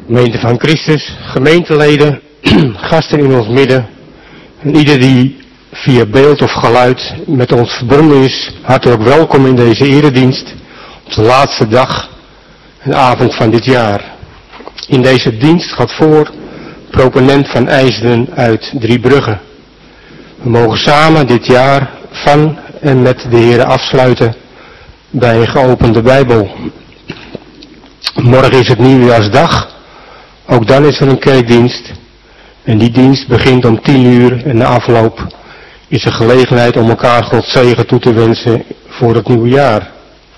Gemeente van Christus, gemeenteleden, gasten in ons midden en ieder die via beeld of geluid met ons verbonden is, hartelijk welkom in deze eredienst op de laatste dag en avond van dit jaar. In deze dienst gaat voor proponent van IJsden uit Driebrugge. We mogen samen dit jaar van en met de Heere afsluiten bij een geopende Bijbel. Morgen is het nieuwjaarsdag, ook dan is er een kerkdienst. En die dienst begint om 10 uur en na afloop is er gelegenheid om elkaar Gods zegen toe te wensen voor het nieuwe jaar.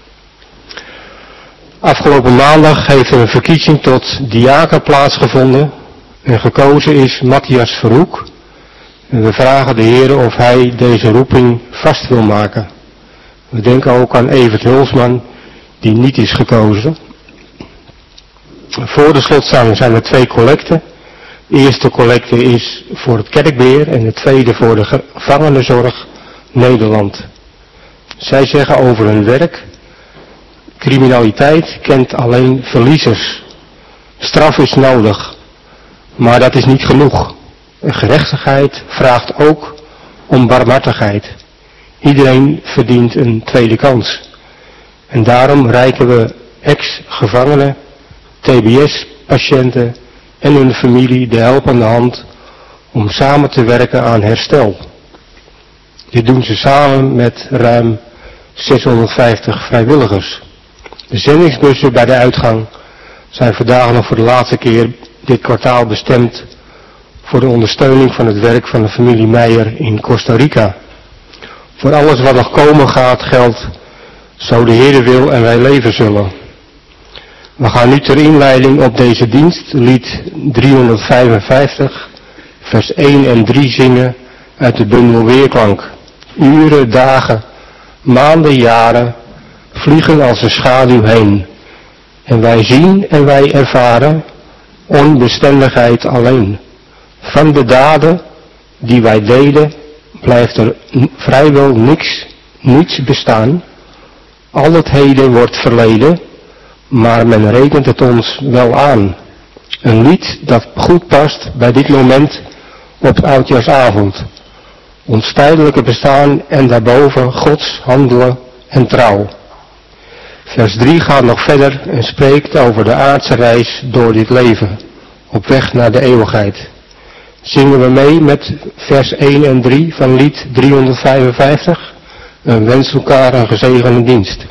Afgelopen maandag heeft er een verkiezing tot diaken plaatsgevonden en gekozen is Matthias Verhoek. En we vragen de Heer of hij deze roeping vast wil maken. We denken ook aan Evert Hulsman, die niet is gekozen. Voor de slotzang zijn er 2 collecten. De eerste collecte is voor het kerkbeheer en de tweede voor de gevangenenzorg Nederland. Zij zeggen over hun werk: criminaliteit kent alleen verliezers. Straf is nodig, maar dat is niet genoeg. En gerechtigheid vraagt ook om barmhartigheid. Iedereen verdient een tweede kans. En daarom reiken we ex-gevangenen, TBS-patiënten en hun familie de helpende hand om samen te werken aan herstel. Dit doen ze samen met ruim 650 vrijwilligers. De zendingsbussen bij de uitgang zijn vandaag nog voor de laatste keer dit kwartaal bestemd voor de ondersteuning van het werk van de familie Meijer in Costa Rica. Voor alles wat nog komen gaat geldt: zo de Heere wil en wij leven zullen. We gaan nu ter inleiding op deze dienst lied 355, vers 1 en 3 zingen uit de bundel Weerklank. Uren, dagen, maanden, jaren vliegen als een schaduw heen. En wij zien en wij ervaren onbestendigheid alleen. Van de daden die wij deden blijft er vrijwel niets bestaan. Al het heden wordt verleden, maar men rekent het ons wel aan. Een lied dat goed past bij dit moment op oudjaarsavond. Ons tijdelijke bestaan en daarboven Gods handelen en trouw. Vers 3 gaat nog verder en spreekt over de aardse reis door dit leven, op weg naar de eeuwigheid. Zingen we mee met vers 1 en 3 van lied 355 en wensen elkaar een gezegende dienst.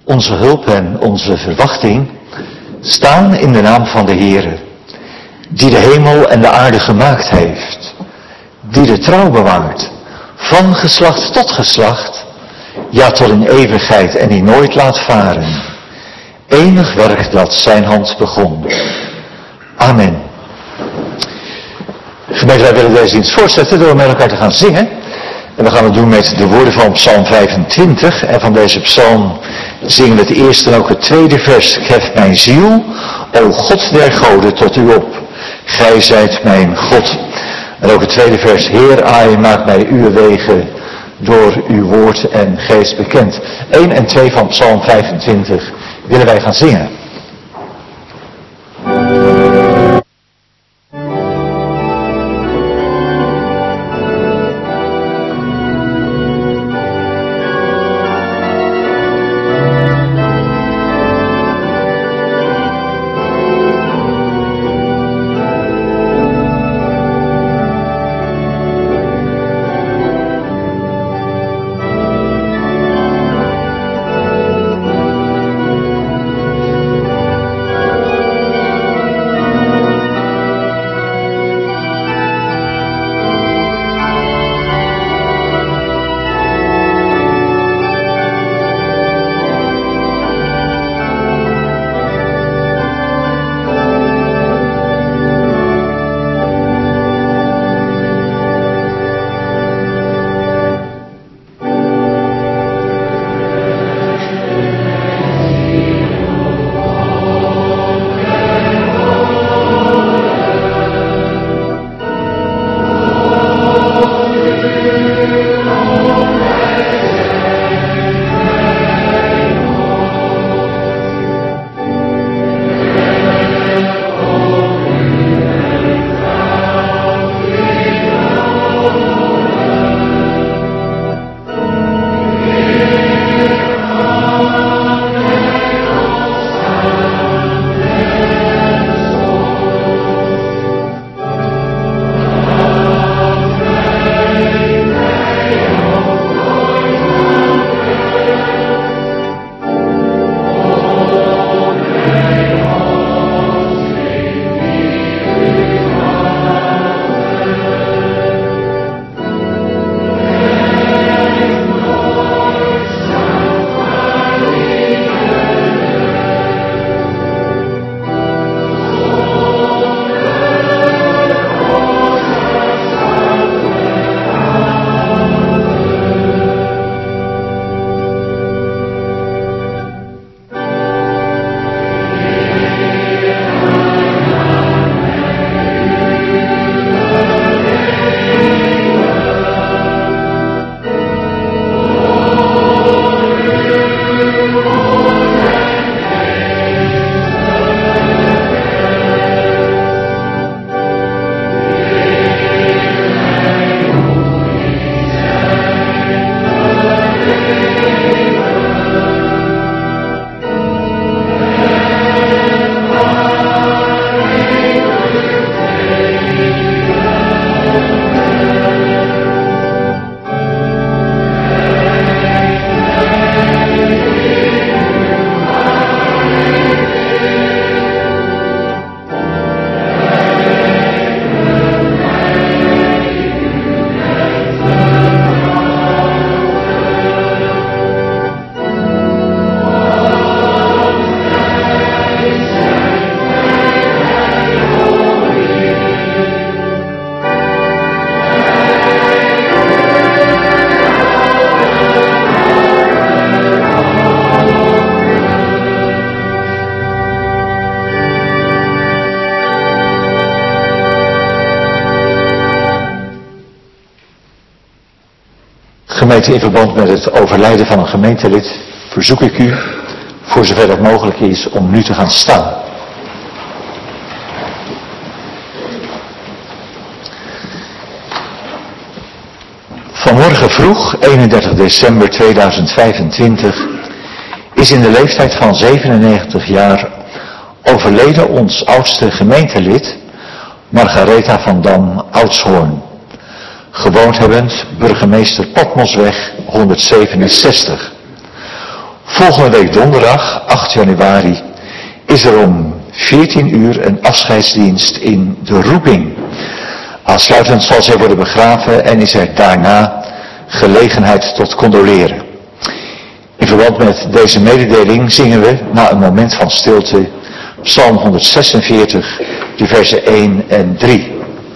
Onze hulp en onze verwachting staan in de naam van de Heere, die de hemel en de aarde gemaakt heeft, die de trouw bewaart, van geslacht tot geslacht, ja tot in eeuwigheid en die nooit laat varen. Enig werk dat zijn hand begon. Amen. Gemeente, wij willen deze dienst voortzetten door met elkaar te gaan zingen. En we gaan het doen met de woorden van Psalm 25. En van deze psalm zingen we het eerste en ook het tweede vers. Hef mijn ziel, o God der goden, tot u op. Gij zijt mijn God. En ook het tweede vers. Heer, ai, maak mij uw wegen door uw woord en geest bekend. 1 en 2 van Psalm 25 willen wij gaan zingen. Gemeente, in verband met het overlijden van een gemeentelid verzoek ik u, voor zover het mogelijk is, om nu te gaan staan. Vanmorgen vroeg, 31 december 2025, is in de leeftijd van 97 jaar overleden ons oudste gemeentelid, Margaretha van Dam Oudshoorn. Gewoond hebbend burgemeester Patmosweg 167. Volgende week donderdag, 8 januari, is er om 14 uur een afscheidsdienst in de Roeping. Aansluitend zal zij worden begraven en is er daarna gelegenheid tot condoleren. In verband met deze mededeling zingen we na een moment van stilte Psalm 146, de versen 1 en 3.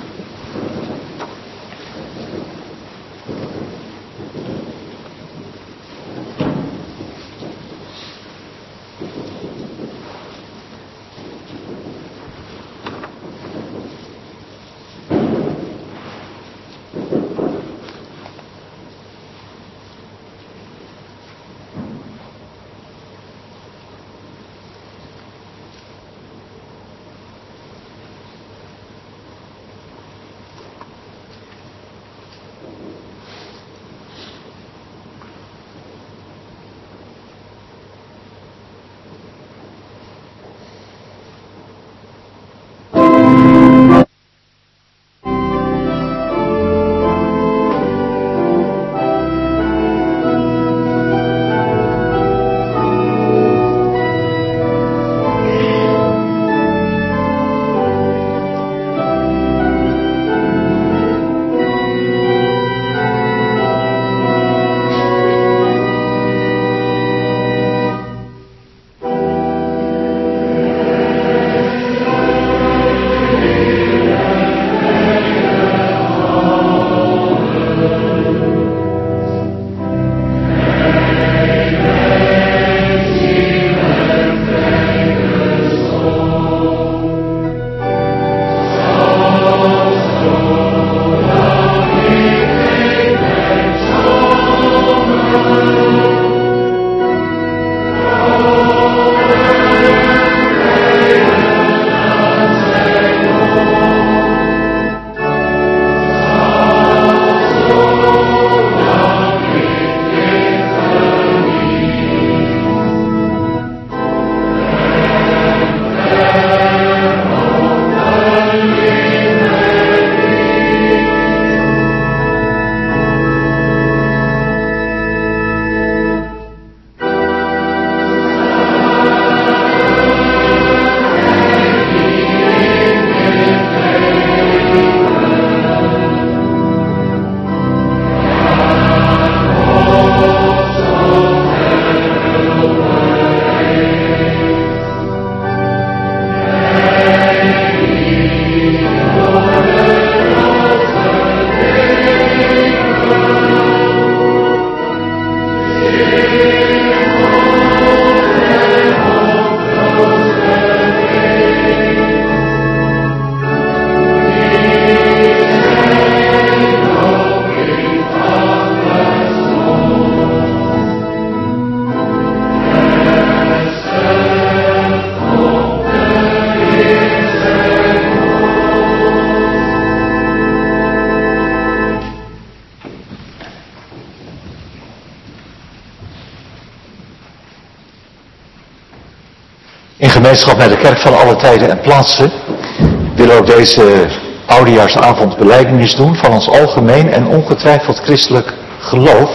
In gemeenschap met de kerk van alle tijden en plaatsen willen ook deze oudejaarsavond belijdenis doen van ons algemeen en ongetwijfeld christelijk geloof.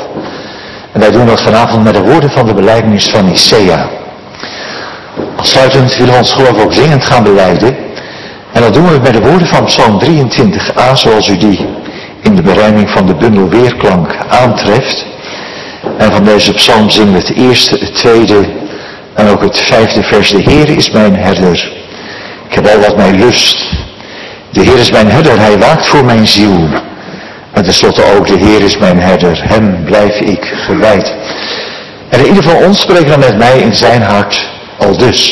En wij doen dat vanavond met de woorden van de belijdenis van Nicea. Afsluitend willen we ons geloof ook zingend gaan belijden. En dat doen we met de woorden van Psalm 23a, zoals u die in de berijming van de bundel Weerklank aantreft. En van deze psalm zingen we het eerste, het tweede en ook het vijfde vers. De Heer is mijn herder. Ik heb al wat mij lust. De Heer is mijn herder, hij waakt voor mijn ziel. En tenslotte ook, de Heer is mijn herder, hem blijf ik gewijd. En in ieder geval ons spreken dan met mij in zijn hart al dus.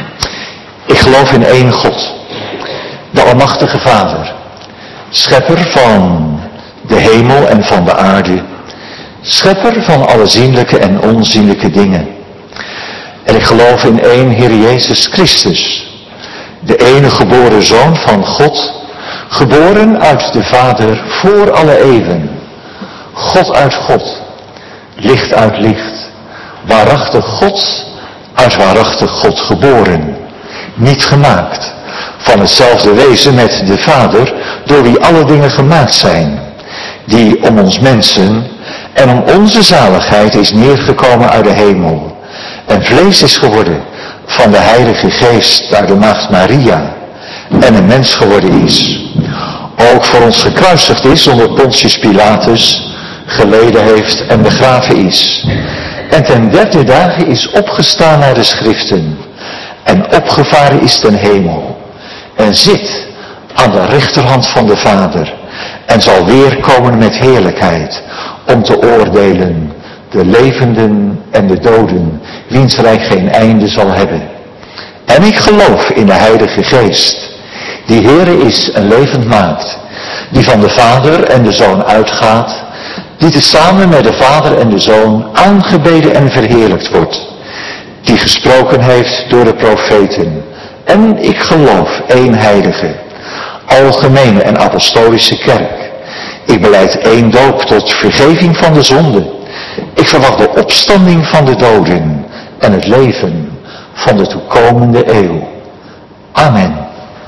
Ik geloof in één God, de almachtige Vader, schepper van de hemel en van de aarde, schepper van alle zienlijke en onzienlijke dingen. En ik geloof in één Heer Jezus Christus, de enige geboren Zoon van God, geboren uit de Vader voor alle eeuwen, God uit God, licht uit licht, waarachtig God uit waarachtig God geboren, niet gemaakt, van hetzelfde wezen met de Vader, door wie alle dingen gemaakt zijn, die om ons mensen en om onze zaligheid is neergekomen uit de hemel en vlees is geworden van de Heilige Geest uit de maagd Maria en een mens geworden is. Ook voor ons gekruisigd is onder Pontius Pilatus, geleden heeft en begraven is. En ten derde dagen is opgestaan naar de schriften en opgevaren is ten hemel. En zit aan de rechterhand van de Vader en zal weerkomen met heerlijkheid om te oordelen de levenden en de doden, wiens rijk geen einde zal hebben. En ik geloof in de Heilige Geest, die Heere is en levend maakt, die van de Vader en de Zoon uitgaat, die tezamen met de Vader en de Zoon aangebeden en verheerlijkt wordt, die gesproken heeft door de profeten. En ik geloof één heilige, algemene en apostolische kerk. Ik belijd één doop tot vergeving van de zonde. Ik verwacht de opstanding van de doden en het leven van de toekomende eeuw. Amen.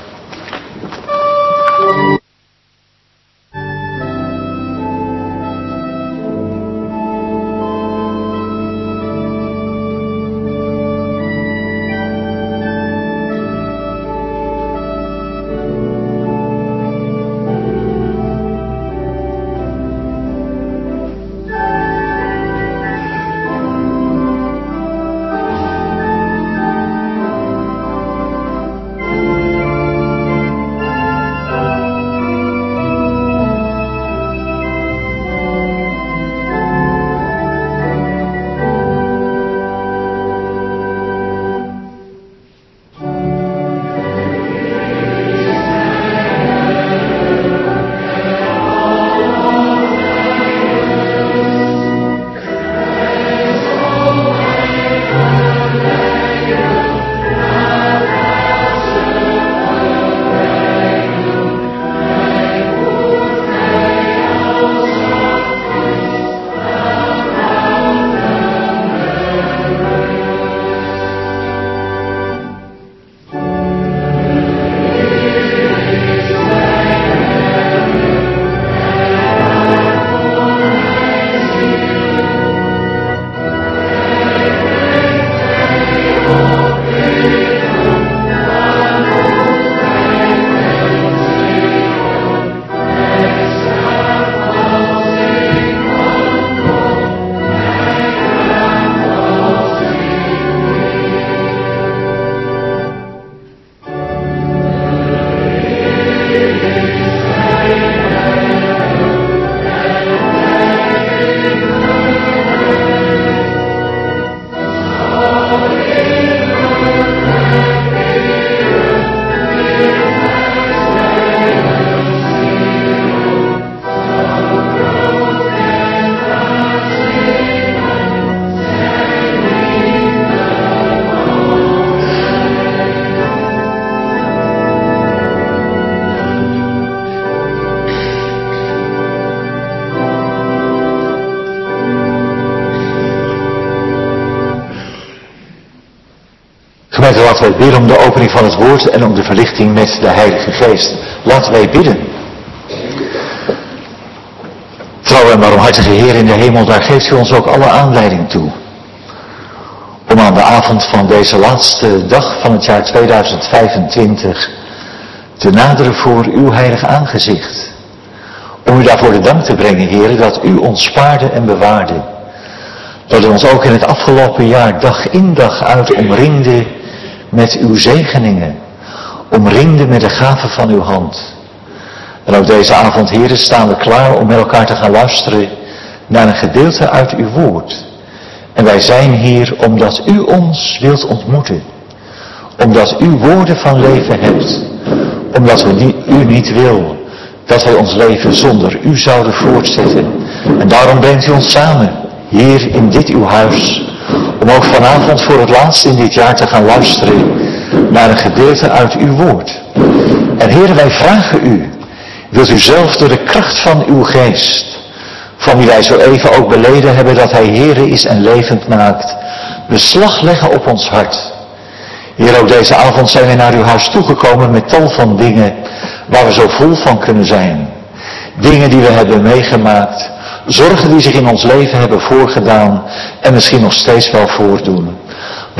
Laten wij bidden om de opening van het woord en om de verlichting met de Heilige Geest. Laten wij bidden. Trouwe en barmhartige Heer in de hemel, daar geeft u ons ook alle aanleiding toe. Om aan de avond van deze laatste dag van het jaar 2025 te naderen voor uw heilig aangezicht. Om u daarvoor de dank te brengen, Heer, dat u ons spaarde en bewaarde. Dat u ons ook in het afgelopen jaar dag in dag uit omringde met uw zegeningen, omringde met de gaven van uw hand. En ook deze avond, heren, staan we klaar om met elkaar te gaan luisteren naar een gedeelte uit uw woord. En wij zijn hier omdat u ons wilt ontmoeten. Omdat u woorden van leven hebt. Omdat u niet wil dat wij ons leven zonder u zouden voortzetten. En daarom brengt u ons samen hier in dit uw huis. Om ook vanavond voor het laatst in dit jaar te gaan luisteren naar een gedeelte uit uw woord. En heren, wij vragen u, wilt u zelf door de kracht van uw geest, van wie wij zo even ook beleden hebben dat hij Heere is en levend maakt, beslag leggen op ons hart. Heer, ook deze avond zijn wij naar uw huis toegekomen met tal van dingen waar we zo vol van kunnen zijn. Dingen die we hebben meegemaakt, zorgen die zich in ons leven hebben voorgedaan en misschien nog steeds wel voordoen.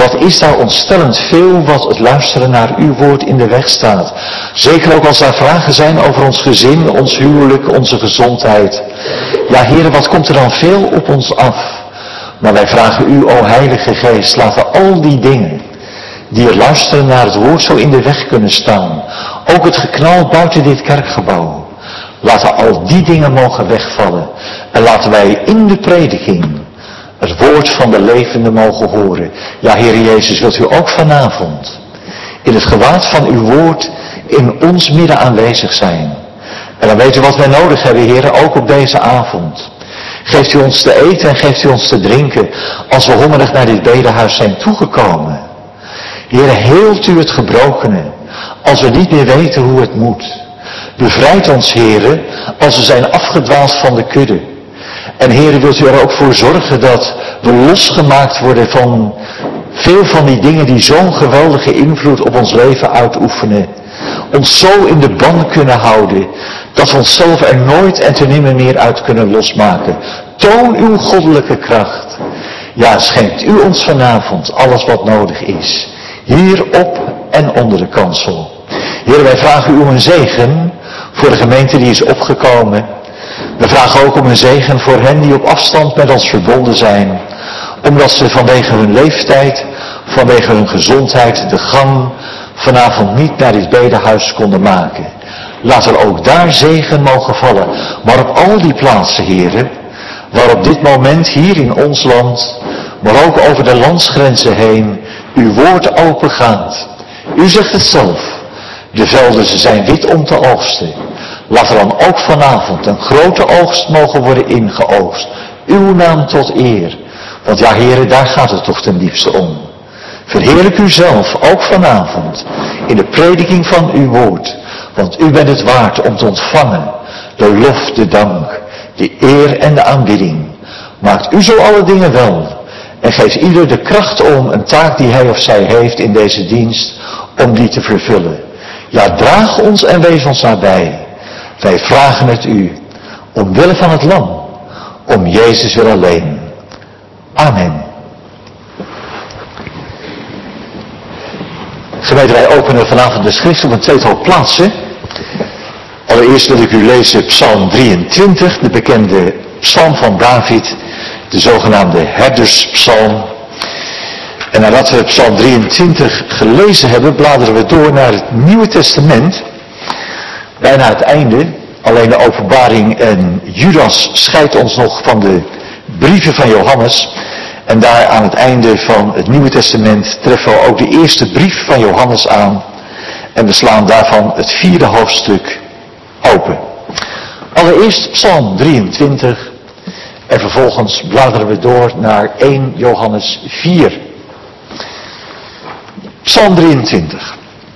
Wat is daar ontstellend veel wat het luisteren naar uw woord in de weg staat. Zeker ook als daar vragen zijn over ons gezin, ons huwelijk, onze gezondheid. Ja, Heere, wat komt er dan veel op ons af? Maar wij vragen u, o Heilige Geest, laten al die dingen die er luisteren naar het woord zo in de weg kunnen staan. Ook het geknal buiten dit kerkgebouw. Laten al die dingen mogen wegvallen. En laten wij in de prediking het woord van de levende mogen horen. Ja, Heere Jezus, wilt u ook vanavond in het gewaad van uw woord in ons midden aanwezig zijn. En dan weet u wat wij nodig hebben, Heere, ook op deze avond. Geeft u ons te eten en geeft u ons te drinken als we hongerig naar dit bedehuis zijn toegekomen. Heere, heelt u het gebrokene als we niet meer weten hoe het moet. Bevrijd ons, Heere, als we zijn afgedwaald van de kudde. En Heere, wilt u er ook voor zorgen dat we losgemaakt worden van veel van die dingen die zo'n geweldige invloed op ons leven uitoefenen. Ons zo in de ban kunnen houden, dat we onszelf er nooit en te nimmer meer uit kunnen losmaken. Toon uw goddelijke kracht. Ja, schenkt u ons vanavond alles wat nodig is. Hier op en onder de kansel. Heer, wij vragen u om een zegen voor de gemeente die is opgekomen. We vragen ook om een zegen voor hen die op afstand met ons verbonden zijn. Omdat ze vanwege hun leeftijd, vanwege hun gezondheid, de gang vanavond niet naar dit bedehuis konden maken. Laat er ook daar zegen mogen vallen. Maar op al die plaatsen, heren, waar op dit moment hier in ons land, maar ook over de landsgrenzen heen, uw woord open gaat. U zegt het zelf. De velden, ze zijn wit om te oogsten. Laat er dan ook vanavond een grote oogst mogen worden ingeoogst. Uw naam tot eer. Want ja, heren, daar gaat het toch ten diepste om. Verheerlijk u zelf, ook vanavond, in de prediking van uw woord. Want u bent het waard om te ontvangen de lof, de dank, de eer en de aanbidding. Maakt u zo alle dingen wel. En geeft ieder de kracht om een taak die hij of zij heeft in deze dienst, om die te vervullen. Ja, draag ons en wees ons nabij. Wij vragen het u, omwille van het lam, om Jezus wil alleen. Amen. Gemeente, wij openen vanavond de schrift op een tweetal plaatsen. Allereerst wil ik u lezen Psalm 23, de bekende psalm van David, de zogenaamde herderspsalm. En nadat we Psalm 23 gelezen hebben, bladeren we door naar het Nieuwe Testament. Bijna het einde, alleen de openbaring en Judas scheidt ons nog van de brieven van Johannes. En daar aan het einde van het Nieuwe Testament treffen we ook de eerste brief van Johannes aan. En we slaan daarvan het 4e hoofdstuk open. Allereerst Psalm 23 en vervolgens bladeren we door naar 1 Johannes 4. Psalm 23.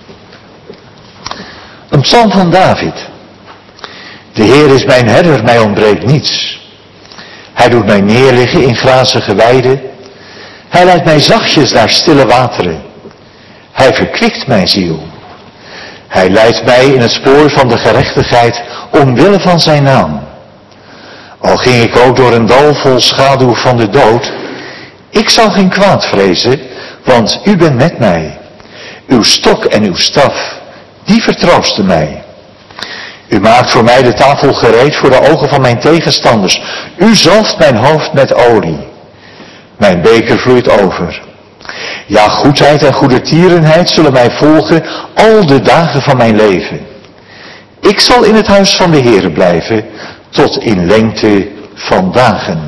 Een psalm van David. De Heer is mijn herder, mij ontbreekt niets. Hij doet mij neerliggen in grazige weiden. Hij leidt mij zachtjes naar stille wateren. Hij verkwikt mijn ziel. Hij leidt mij in het spoor van de gerechtigheid omwille van zijn naam. Al ging ik ook door een dal vol schaduw van de dood, ik zal geen kwaad vrezen, want u bent met mij. Uw stok en uw staf, die vertroosten mij. U maakt voor mij de tafel gereed voor de ogen van mijn tegenstanders. U zalft mijn hoofd met olie. Mijn beker vloeit over. Ja, goedheid en goedertierenheid zullen mij volgen al de dagen van mijn leven. Ik zal in het huis van de Heere blijven tot in lengte van dagen.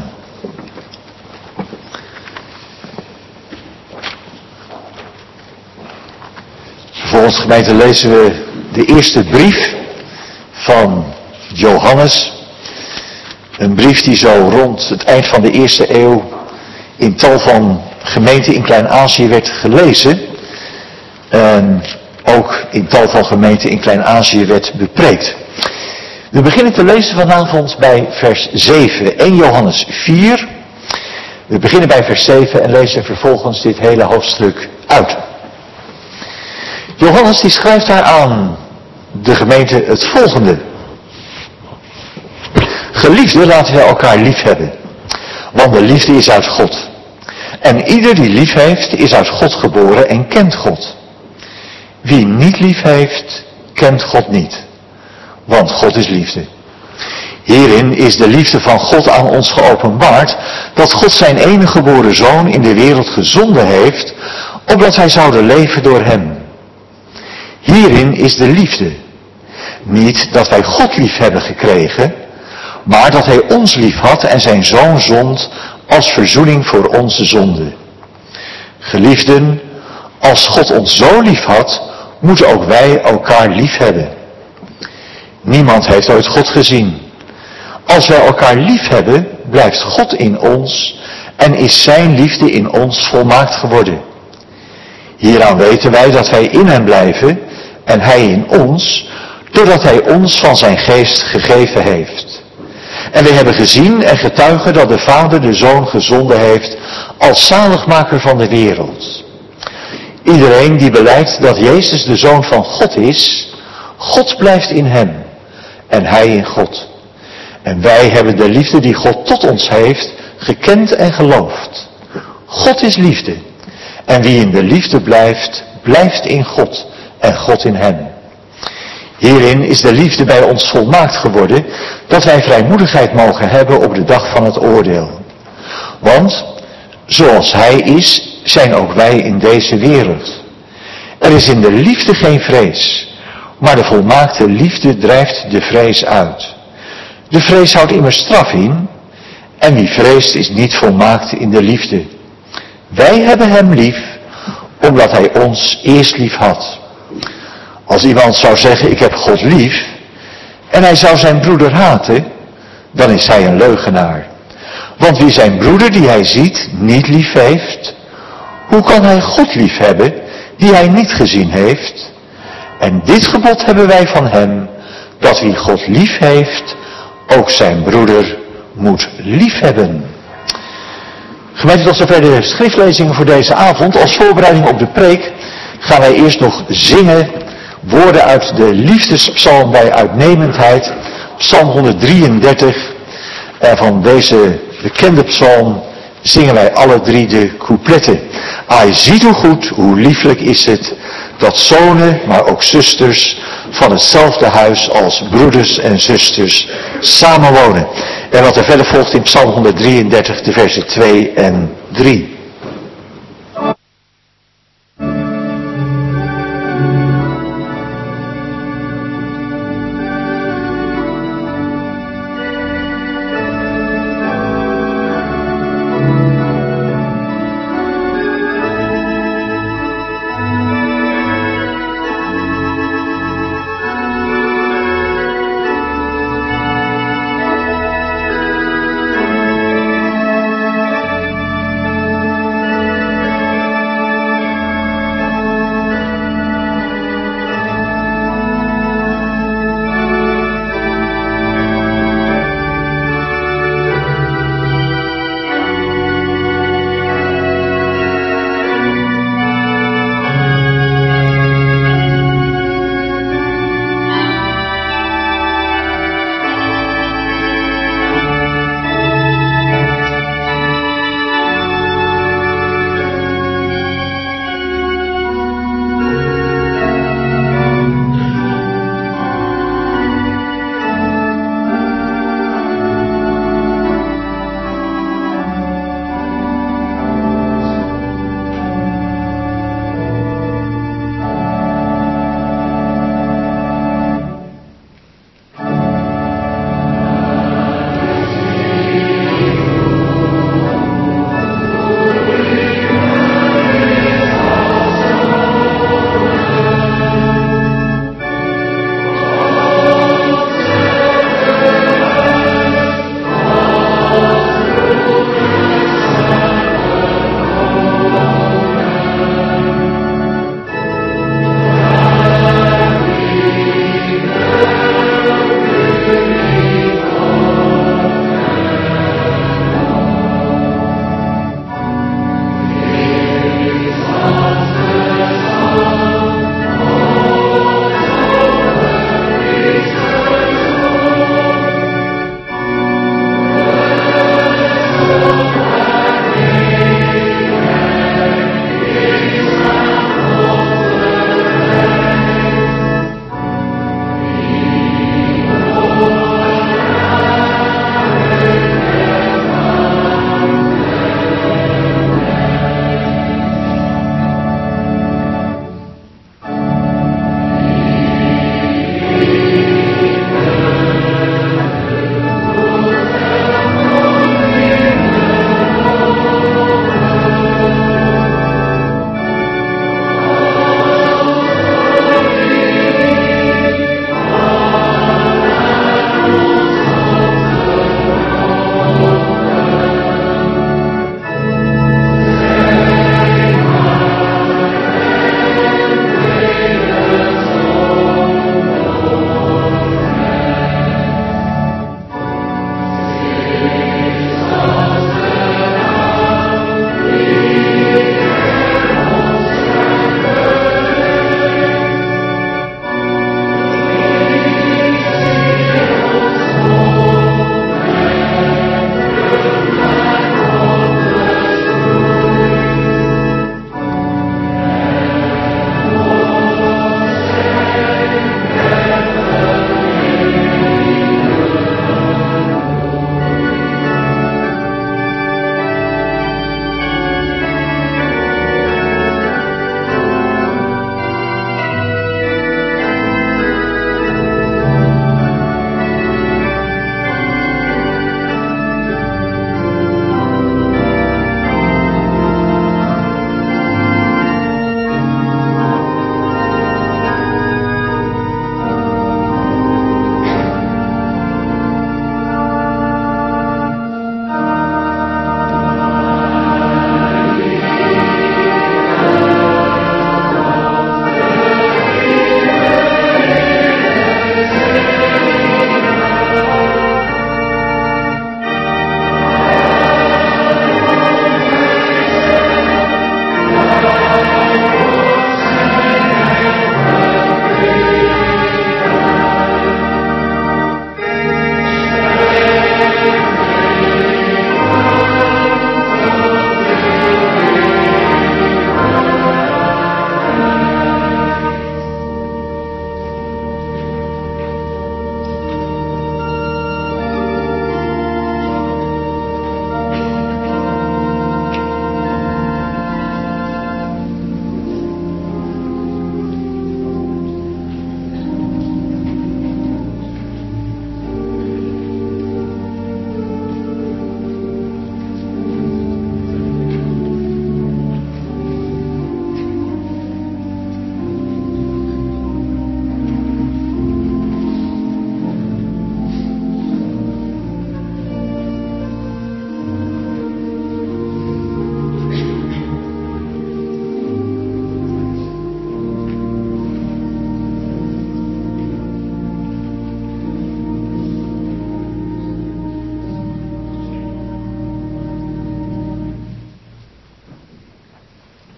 Vervolgens, gemeente, lezen we de eerste brief van Johannes. Een brief die zo rond het eind van de 1e eeuw in tal van gemeenten in Klein-Azië werd gelezen. En ook in tal van gemeenten in Klein-Azië werd bepreekt. We beginnen te lezen vanavond bij vers 7. 1 Johannes 4. We beginnen bij vers 7 en lezen vervolgens dit hele hoofdstuk uit. Johannes die schrijft daar aan de gemeente het volgende. Geliefden, laten we elkaar lief hebben. Want de liefde is uit God. En ieder die lief heeft, is uit God geboren en kent God. Wie niet lief heeft, kent God niet. Want God is liefde. Hierin is de liefde van God aan ons geopenbaard, dat God zijn enige geboren Zoon in de wereld gezonden heeft, opdat wij zouden leven door hem. Hierin is de liefde. Niet dat wij God lief hebben gekregen, maar dat hij ons lief had en zijn Zoon zond als verzoening voor onze zonde. Geliefden, als God ons zo lief had, moeten ook wij elkaar lief hebben. Niemand heeft ooit God gezien. Als wij elkaar lief hebben, blijft God in ons en is zijn liefde in ons volmaakt geworden. Hieraan weten wij dat wij in hem blijven en hij in ons, doordat hij ons van zijn geest gegeven heeft. En wij hebben gezien en getuigen dat de Vader de Zoon gezonden heeft als zaligmaker van de wereld. Iedereen die belijdt dat Jezus de Zoon van God is, God blijft in hem en hij in God. En wij hebben de liefde die God tot ons heeft gekend en geloofd. God is liefde. En wie in de liefde blijft, blijft in God en God in hem. Hierin is de liefde bij ons volmaakt geworden, dat wij vrijmoedigheid mogen hebben op de dag van het oordeel. Want, zoals hij is, zijn ook wij in deze wereld. Er is in de liefde geen vrees, maar de volmaakte liefde drijft de vrees uit. De vrees houdt immers straf in, en wie vreest is niet volmaakt in de liefde. Wij hebben hem lief, omdat hij ons eerst lief had. Als iemand zou zeggen, ik heb God lief, en hij zou zijn broeder haten, dan is hij een leugenaar. Want wie zijn broeder die hij ziet niet lief heeft, hoe kan hij God lief hebben die hij niet gezien heeft? En dit gebod hebben wij van hem, dat wie God lief heeft, ook zijn broeder moet lief hebben. Gemeente, tot zover de schriftlezingen voor deze avond. Als voorbereiding op de preek gaan wij eerst nog zingen woorden uit de liefdespsalm bij uitnemendheid, psalm 133. En van deze bekende psalm zingen wij alle drie de coupletten. Ai, ziet hoe goed, hoe lieflijk is het, dat zonen, maar ook zusters van hetzelfde huis als broeders en zusters samenwonen. En wat er verder volgt in psalm 133, de versen 2 en 3.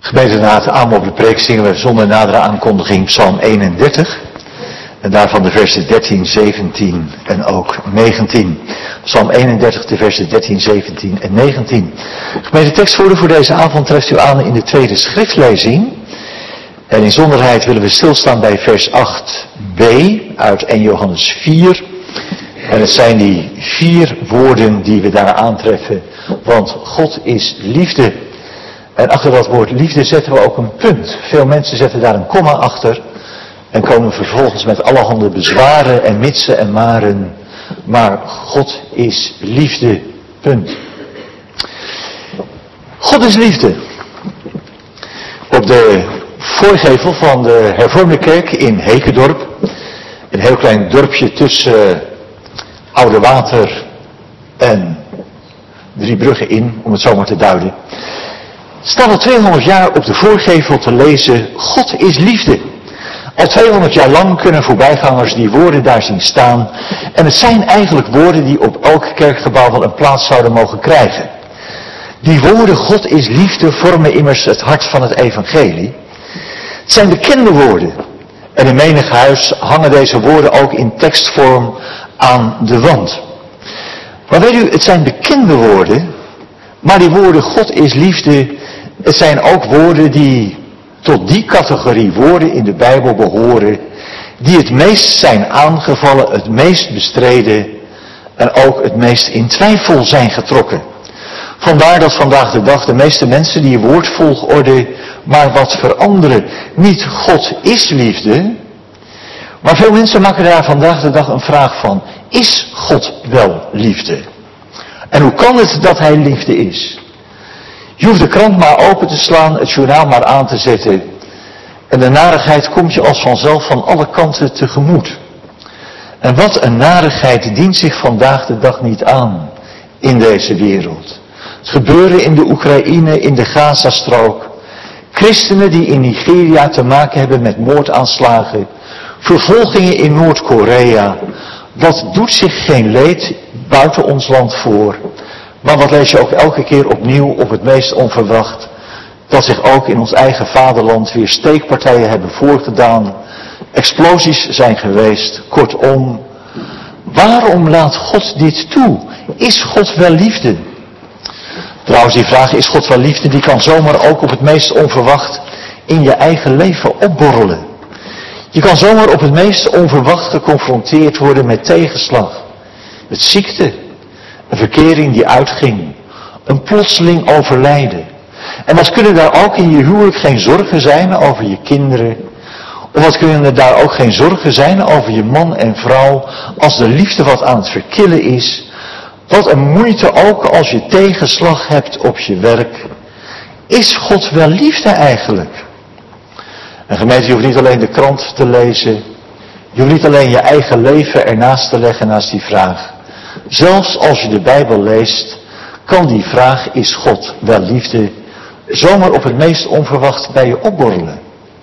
Gemeente, na het amen op de preek zingen we zonder nadere aankondiging Psalm 31. En daarvan de versen 13, 17 en ook 19. Psalm 31, de versen 13, 17 en 19. Gemeente, tekstwoorden voor deze avond treft u aan in de tweede schriftlezing. En in bijzonderheid willen we stilstaan bij vers 8b uit 1 Johannes 4. En het zijn die 4 woorden die we daar aantreffen. Want God is liefde. En achter dat woord liefde zetten we ook een punt. Veel mensen zetten daar een komma achter. En komen vervolgens met allerhande bezwaren en mitsen en maren. Maar God is liefde. Punt. God is liefde. Op de voorgevel van de hervormde kerk in Hekendorp. Een heel klein dorpje tussen Oude Water en Driebrugge in, om het zo maar te duiden. Staat al 200 jaar op de voorgevel te lezen, God is liefde. Al 200 jaar lang kunnen voorbijgangers die woorden daar zien staan. En het zijn eigenlijk woorden die op elk kerkgebouw wel een plaats zouden mogen krijgen. Die woorden, God is liefde, vormen immers het hart van het evangelie. Het zijn bekende woorden. En in menig huis hangen deze woorden ook in tekstvorm aan de wand. Maar weet u, het zijn bekende woorden. Maar die woorden, God is liefde, het zijn ook woorden die tot die categorie woorden in de Bijbel behoren, die het meest zijn aangevallen, het meest bestreden en ook het meest in twijfel zijn getrokken. Vandaar dat vandaag de dag de meeste mensen die woordvolgorde maar wat veranderen. Niet God is liefde, maar veel mensen maken daar vandaag de dag een vraag van. Is God wel liefde? En hoe kan het dat hij liefde is? Je hoeft de krant maar open te slaan, het journaal maar aan te zetten. En de narigheid komt je als vanzelf van alle kanten tegemoet. En wat een narigheid dient zich vandaag de dag niet aan in deze wereld. Het gebeuren in de Oekraïne, in de Gazastrook. Christenen die in Nigeria te maken hebben met moordaanslagen. Vervolgingen in Noord-Korea. Wat doet zich geen leed buiten ons land voor? Maar wat lees je ook elke keer opnieuw op het meest onverwacht? Dat zich ook in ons eigen vaderland weer steekpartijen hebben voorgedaan. Explosies zijn geweest. Kortom, waarom laat God dit toe? Is God wel liefde? Trouwens, die vraag, is God wel liefde, die kan zomaar ook op het meest onverwacht in je eigen leven opborrelen. Je kan zomaar op het meest onverwacht geconfronteerd worden met tegenslag. Met ziekte. Een verkering die uitging. Een plotseling overlijden. En wat kunnen daar ook in je huwelijk geen zorgen zijn over je kinderen? Of wat kunnen er daar ook geen zorgen zijn over je man en vrouw als de liefde wat aan het verkillen is? Wat een moeite ook als je tegenslag hebt op je werk. Is God wel liefde eigenlijk? En gemeente, je hoeft niet alleen de krant te lezen. Je hoeft niet alleen je eigen leven ernaast te leggen naast die vraag. Zelfs als je de Bijbel leest, kan die vraag, is God wel liefde, zomaar op het meest onverwacht bij je opborrelen.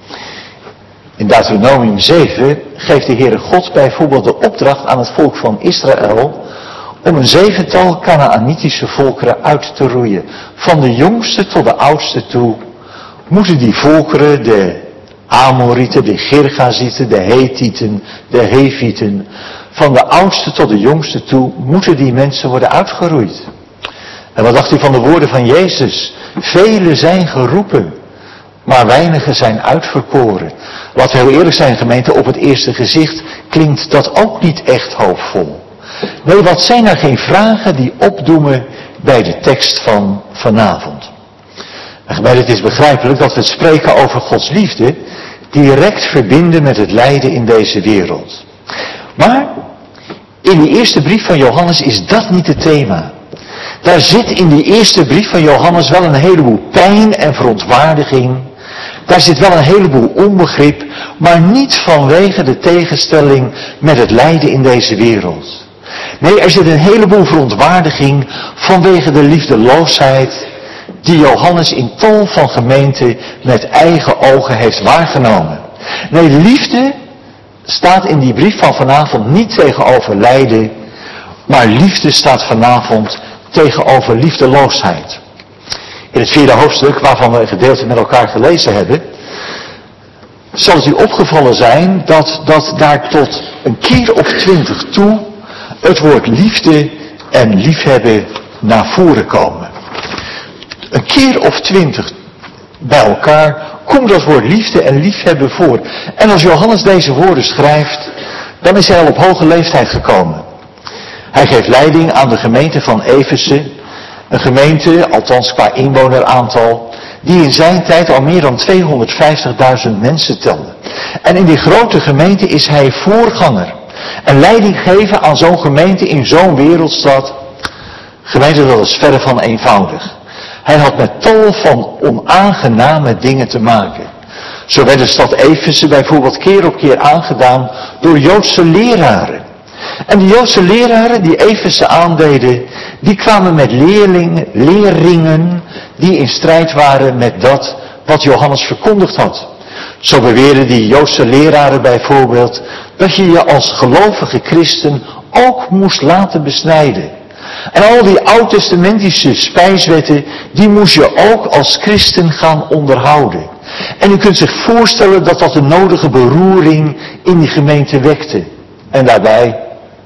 In Deuteronomium 7 geeft de Heere God bijvoorbeeld de opdracht aan het volk van Israël om een 7-tal Kanaanitische volkeren uit te roeien. Van de jongste tot de oudste toe moeten die volkeren, de Amorieten, de Girgazieten, de Hethieten, de Hevieten, van de oudste tot de jongste toe, moeten die mensen worden uitgeroeid. En wat dacht u van de woorden van Jezus? Velen zijn geroepen, maar weinigen zijn uitverkoren. Laten we heel eerlijk zijn, gemeente, op het eerste gezicht klinkt dat ook niet echt hoopvol. Nee, wat zijn er geen vragen die opdoemen bij de tekst van vanavond? En gemeente, het is begrijpelijk dat we het spreken over Gods liefde direct verbinden met het lijden in deze wereld. Maar in die eerste brief van Johannes is dat niet het thema. Daar zit in die eerste brief van Johannes wel een heleboel pijn en verontwaardiging. Daar zit wel een heleboel onbegrip, maar niet vanwege de tegenstelling met het lijden in deze wereld. Nee, er zit een heleboel verontwaardiging vanwege de liefdeloosheid die Johannes in tal van gemeenten met eigen ogen heeft waargenomen. Nee, liefde staat in die brief van vanavond niet tegenover lijden, maar liefde staat vanavond tegenover liefdeloosheid. In het 4e hoofdstuk, waarvan we een gedeelte met elkaar gelezen hebben, zal het u opgevallen zijn dat daar tot een keer of 20 toe het woord liefde en liefhebben naar voren komen. Een keer of 20 bij elkaar komt dat woord liefde en liefhebben voor. En als Johannes deze woorden schrijft, dan is hij al op hoge leeftijd gekomen. Hij geeft leiding aan de gemeente van Efeze, een gemeente, althans qua inwoneraantal, die in zijn tijd al meer dan 250.000 mensen telde. En in die grote gemeente is hij voorganger. En leiding geven aan zo'n gemeente in zo'n wereldstad, gemeente, dat is verre van eenvoudig. Hij had met tal van onaangename dingen te maken. Zo werd de stad Efeze bijvoorbeeld keer op keer aangedaan door Joodse leraren. En de Joodse leraren die Efeze aandeden, die kwamen met leerringen die in strijd waren met dat wat Johannes verkondigd had. Zo beweerden die Joodse leraren bijvoorbeeld dat je je als gelovige christen ook moest laten besnijden. En al die oud-testamentische spijswetten, die moest je ook als christen gaan onderhouden. En u kunt zich voorstellen dat dat een nodige beroering in die gemeente wekte. En daarbij,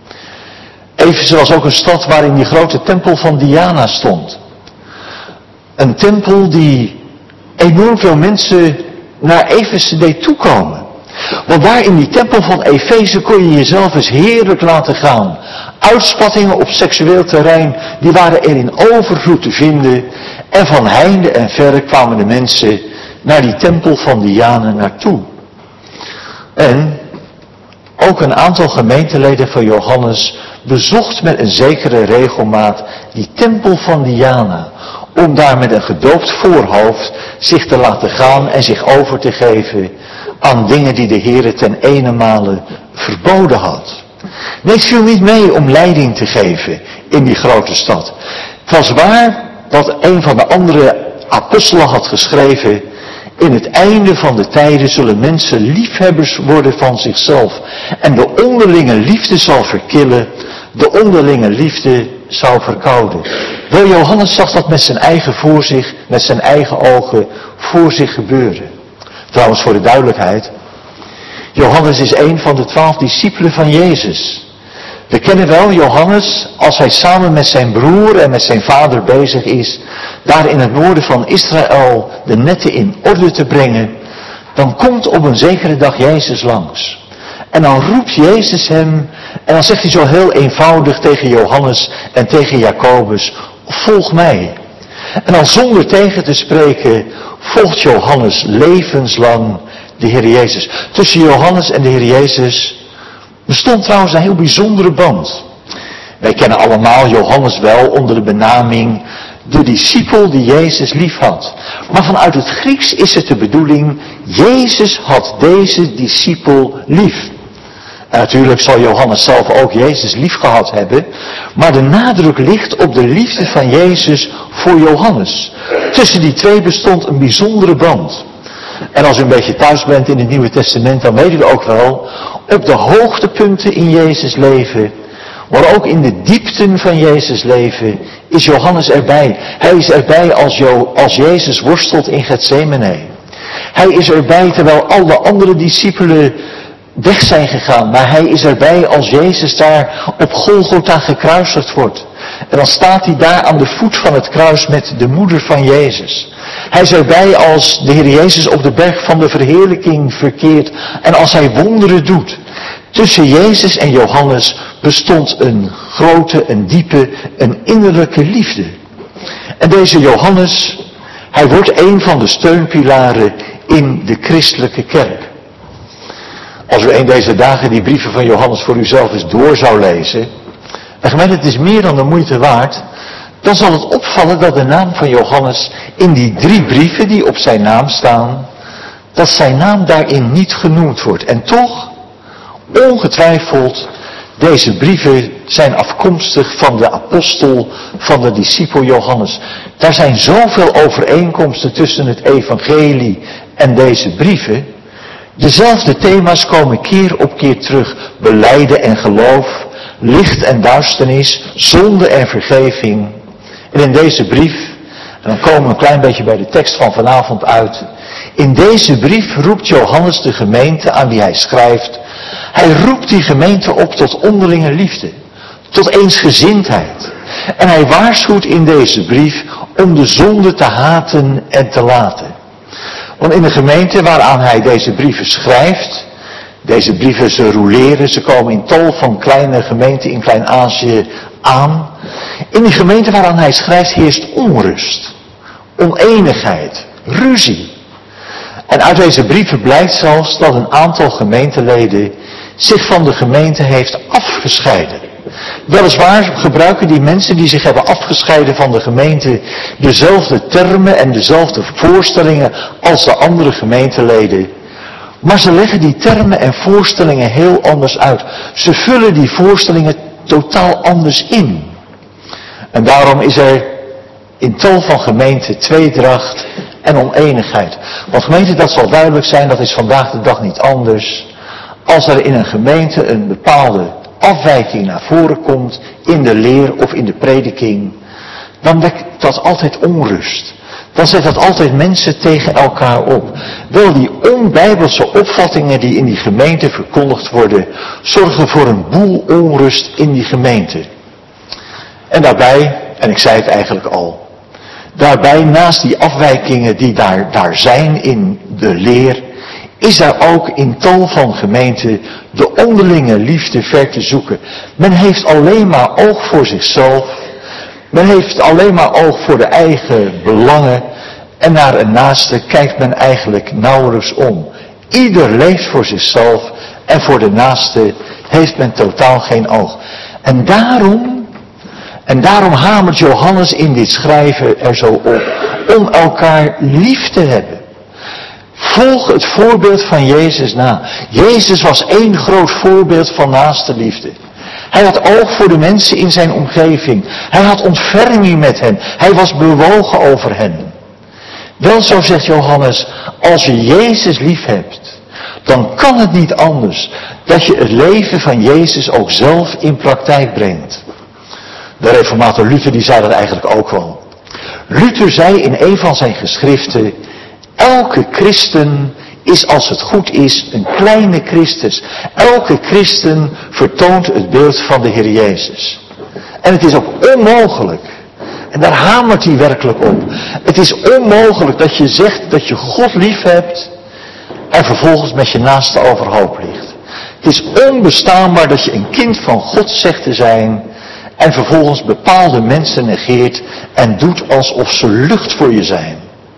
Efeze was ook een stad waarin die grote tempel van Diana stond. Een tempel die enorm veel mensen naar Efeze deed toekomen. Want daar in die tempel van Efeze kon je jezelf eens heerlijk laten gaan. Uitspattingen op seksueel terrein, die waren er in overvloed te vinden. En van heinde en verre kwamen de mensen naar die tempel van Diana naartoe. En ook een aantal gemeenteleden van Johannes bezocht met een zekere regelmaat die tempel van Diana, om daar met een gedoopt voorhoofd zich te laten gaan en zich over te geven aan dingen die de Heere ten ene verboden had. Nee, het viel niet mee om leiding te geven in die grote stad. Het was waar wat een van de andere apostelen had geschreven: in het einde van de tijden zullen mensen liefhebbers worden van zichzelf. En de onderlinge liefde zal verkillen, de onderlinge liefde zou verkouden. Wel, Johannes zag dat met zijn eigen ogen voor zich gebeuren. Trouwens, voor de duidelijkheid, Johannes is een van de 12 discipelen van Jezus. We kennen wel Johannes als hij samen met zijn broer en met zijn vader bezig is, daar in het noorden van Israël de netten in orde te brengen. Dan komt op een zekere dag Jezus langs. En dan roept Jezus hem, en dan zegt hij zo heel eenvoudig tegen Johannes en tegen Jacobus: volg mij. En dan zonder tegen te spreken volgt Johannes levenslang de Heer Jezus. Tussen Johannes en de Heer Jezus bestond trouwens een heel bijzondere band. Wij kennen allemaal Johannes wel onder de benaming de discipel die Jezus lief had. Maar vanuit het Grieks is het de bedoeling: Jezus had deze discipel lief. En natuurlijk zal Johannes zelf ook Jezus lief gehad hebben, maar de nadruk ligt op de liefde van Jezus voor Johannes. Tussen die twee bestond een bijzondere band. En als u een beetje thuis bent in het Nieuwe Testament, dan weet u ook wel, op de hoogtepunten in Jezus leven, maar ook in de diepten van Jezus leven, is Johannes erbij. Hij is erbij als Jezus worstelt in Getsemane. Hij is erbij terwijl alle andere discipelen weg zijn gegaan, maar hij is erbij als Jezus daar op Golgotha gekruisigd wordt. En dan staat hij daar aan de voet van het kruis met de moeder van Jezus. Hij is erbij als de Heer Jezus op de berg van de verheerlijking verkeert en als hij wonderen doet. Tussen Jezus en Johannes bestond een grote, een diepe, een innerlijke liefde. En deze Johannes, hij wordt een van de steunpilaren in de christelijke kerk. Als u een deze dagen die brieven van Johannes voor uzelf eens door zou lezen, en gemeente, het is meer dan de moeite waard, dan zal het opvallen dat de naam van Johannes in die 3 brieven die op zijn naam staan, dat zijn naam daarin niet genoemd wordt. En toch, ongetwijfeld, deze brieven zijn afkomstig van de apostel, van de discipel Johannes. Daar zijn zoveel overeenkomsten tussen het evangelie en deze brieven. Dezelfde thema's komen keer op keer terug. Belijden en geloof, licht en duisternis, zonde en vergeving. En in deze brief En dan komen we een klein beetje bij de tekst van vanavond uit. In deze brief roept Johannes de gemeente aan wie hij schrijft. Hij roept die gemeente op tot onderlinge liefde. Tot eensgezindheid. En hij waarschuwt in deze brief om de zonde te haten en te laten. Want in de gemeente waaraan hij deze brieven schrijft. Deze brieven ze roleren, ze komen in tal van kleine gemeenten in Klein-Azië aan. In die gemeente waaraan hij schrijft heerst onrust, oneenigheid, ruzie. En uit deze brieven blijkt zelfs dat een aantal gemeenteleden zich van de gemeente heeft afgescheiden. Weliswaar gebruiken die mensen die zich hebben afgescheiden van de gemeente dezelfde termen en dezelfde voorstellingen als de andere gemeenteleden. Maar ze leggen die termen en voorstellingen heel anders uit. Ze vullen die voorstellingen totaal anders in. En daarom is er in tal van gemeenten tweedracht en oneenigheid. Want gemeente, dat zal duidelijk zijn, dat is vandaag de dag niet anders. Als er in een gemeente een bepaalde afwijking naar voren komt, in de leer of in de prediking, dan wekt dat altijd onrust. Dan zet dat altijd mensen tegen elkaar op. Wel, die onbijbelse opvattingen die in die gemeente verkondigd worden, zorgen voor een boel onrust in die gemeente. En daarbij, en ik zei het eigenlijk al, daarbij naast die afwijkingen die daar zijn in de leer, is daar ook in tal van gemeenten de onderlinge liefde ver te zoeken. Men heeft alleen maar oog voor zichzelf. Men heeft alleen maar oog voor de eigen belangen. En naar een naaste kijkt men eigenlijk nauwelijks om. Ieder leeft voor zichzelf en voor de naaste heeft men totaal geen oog. En daarom hamert Johannes in dit schrijven er zo op. Om elkaar lief te hebben. Volg het voorbeeld van Jezus na. Jezus was één groot voorbeeld van naaste liefde. Hij had oog voor de mensen in zijn omgeving. Hij had ontferming met hen. Hij was bewogen over hen. Wel, zo zegt Johannes, als je Jezus lief hebt, dan kan het niet anders dat je het leven van Jezus ook zelf in praktijk brengt. De reformator Luther die zei dat eigenlijk ook wel. Luther zei in een van zijn geschriften, elke christen is als het goed is een kleine Christus. Elke christen vertoont het beeld van de Heer Jezus. En het is ook onmogelijk, en daar hamert hij werkelijk op. Het is onmogelijk dat je zegt dat je God lief hebt en vervolgens met je naaste overhoop ligt. Het is onbestaanbaar dat je een kind van God zegt te zijn en vervolgens bepaalde mensen negeert en doet alsof ze lucht voor je zijn.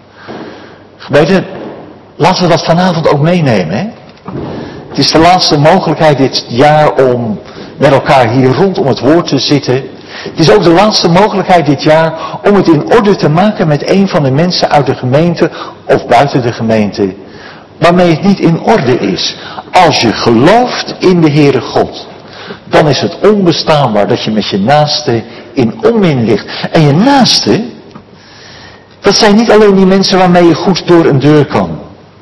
Gemeente, laten we dat vanavond ook meenemen. Hè? Het is de laatste mogelijkheid dit jaar om met elkaar hier rondom het woord te zitten. Het is ook de laatste mogelijkheid dit jaar om het in orde te maken met een van de mensen uit de gemeente of buiten de gemeente, waarmee het niet in orde is. Als je gelooft in de Heere God, dan is het onbestaanbaar dat je met je naaste in onmin ligt. En je naaste, dat zijn niet alleen die mensen waarmee je goed door een deur kan.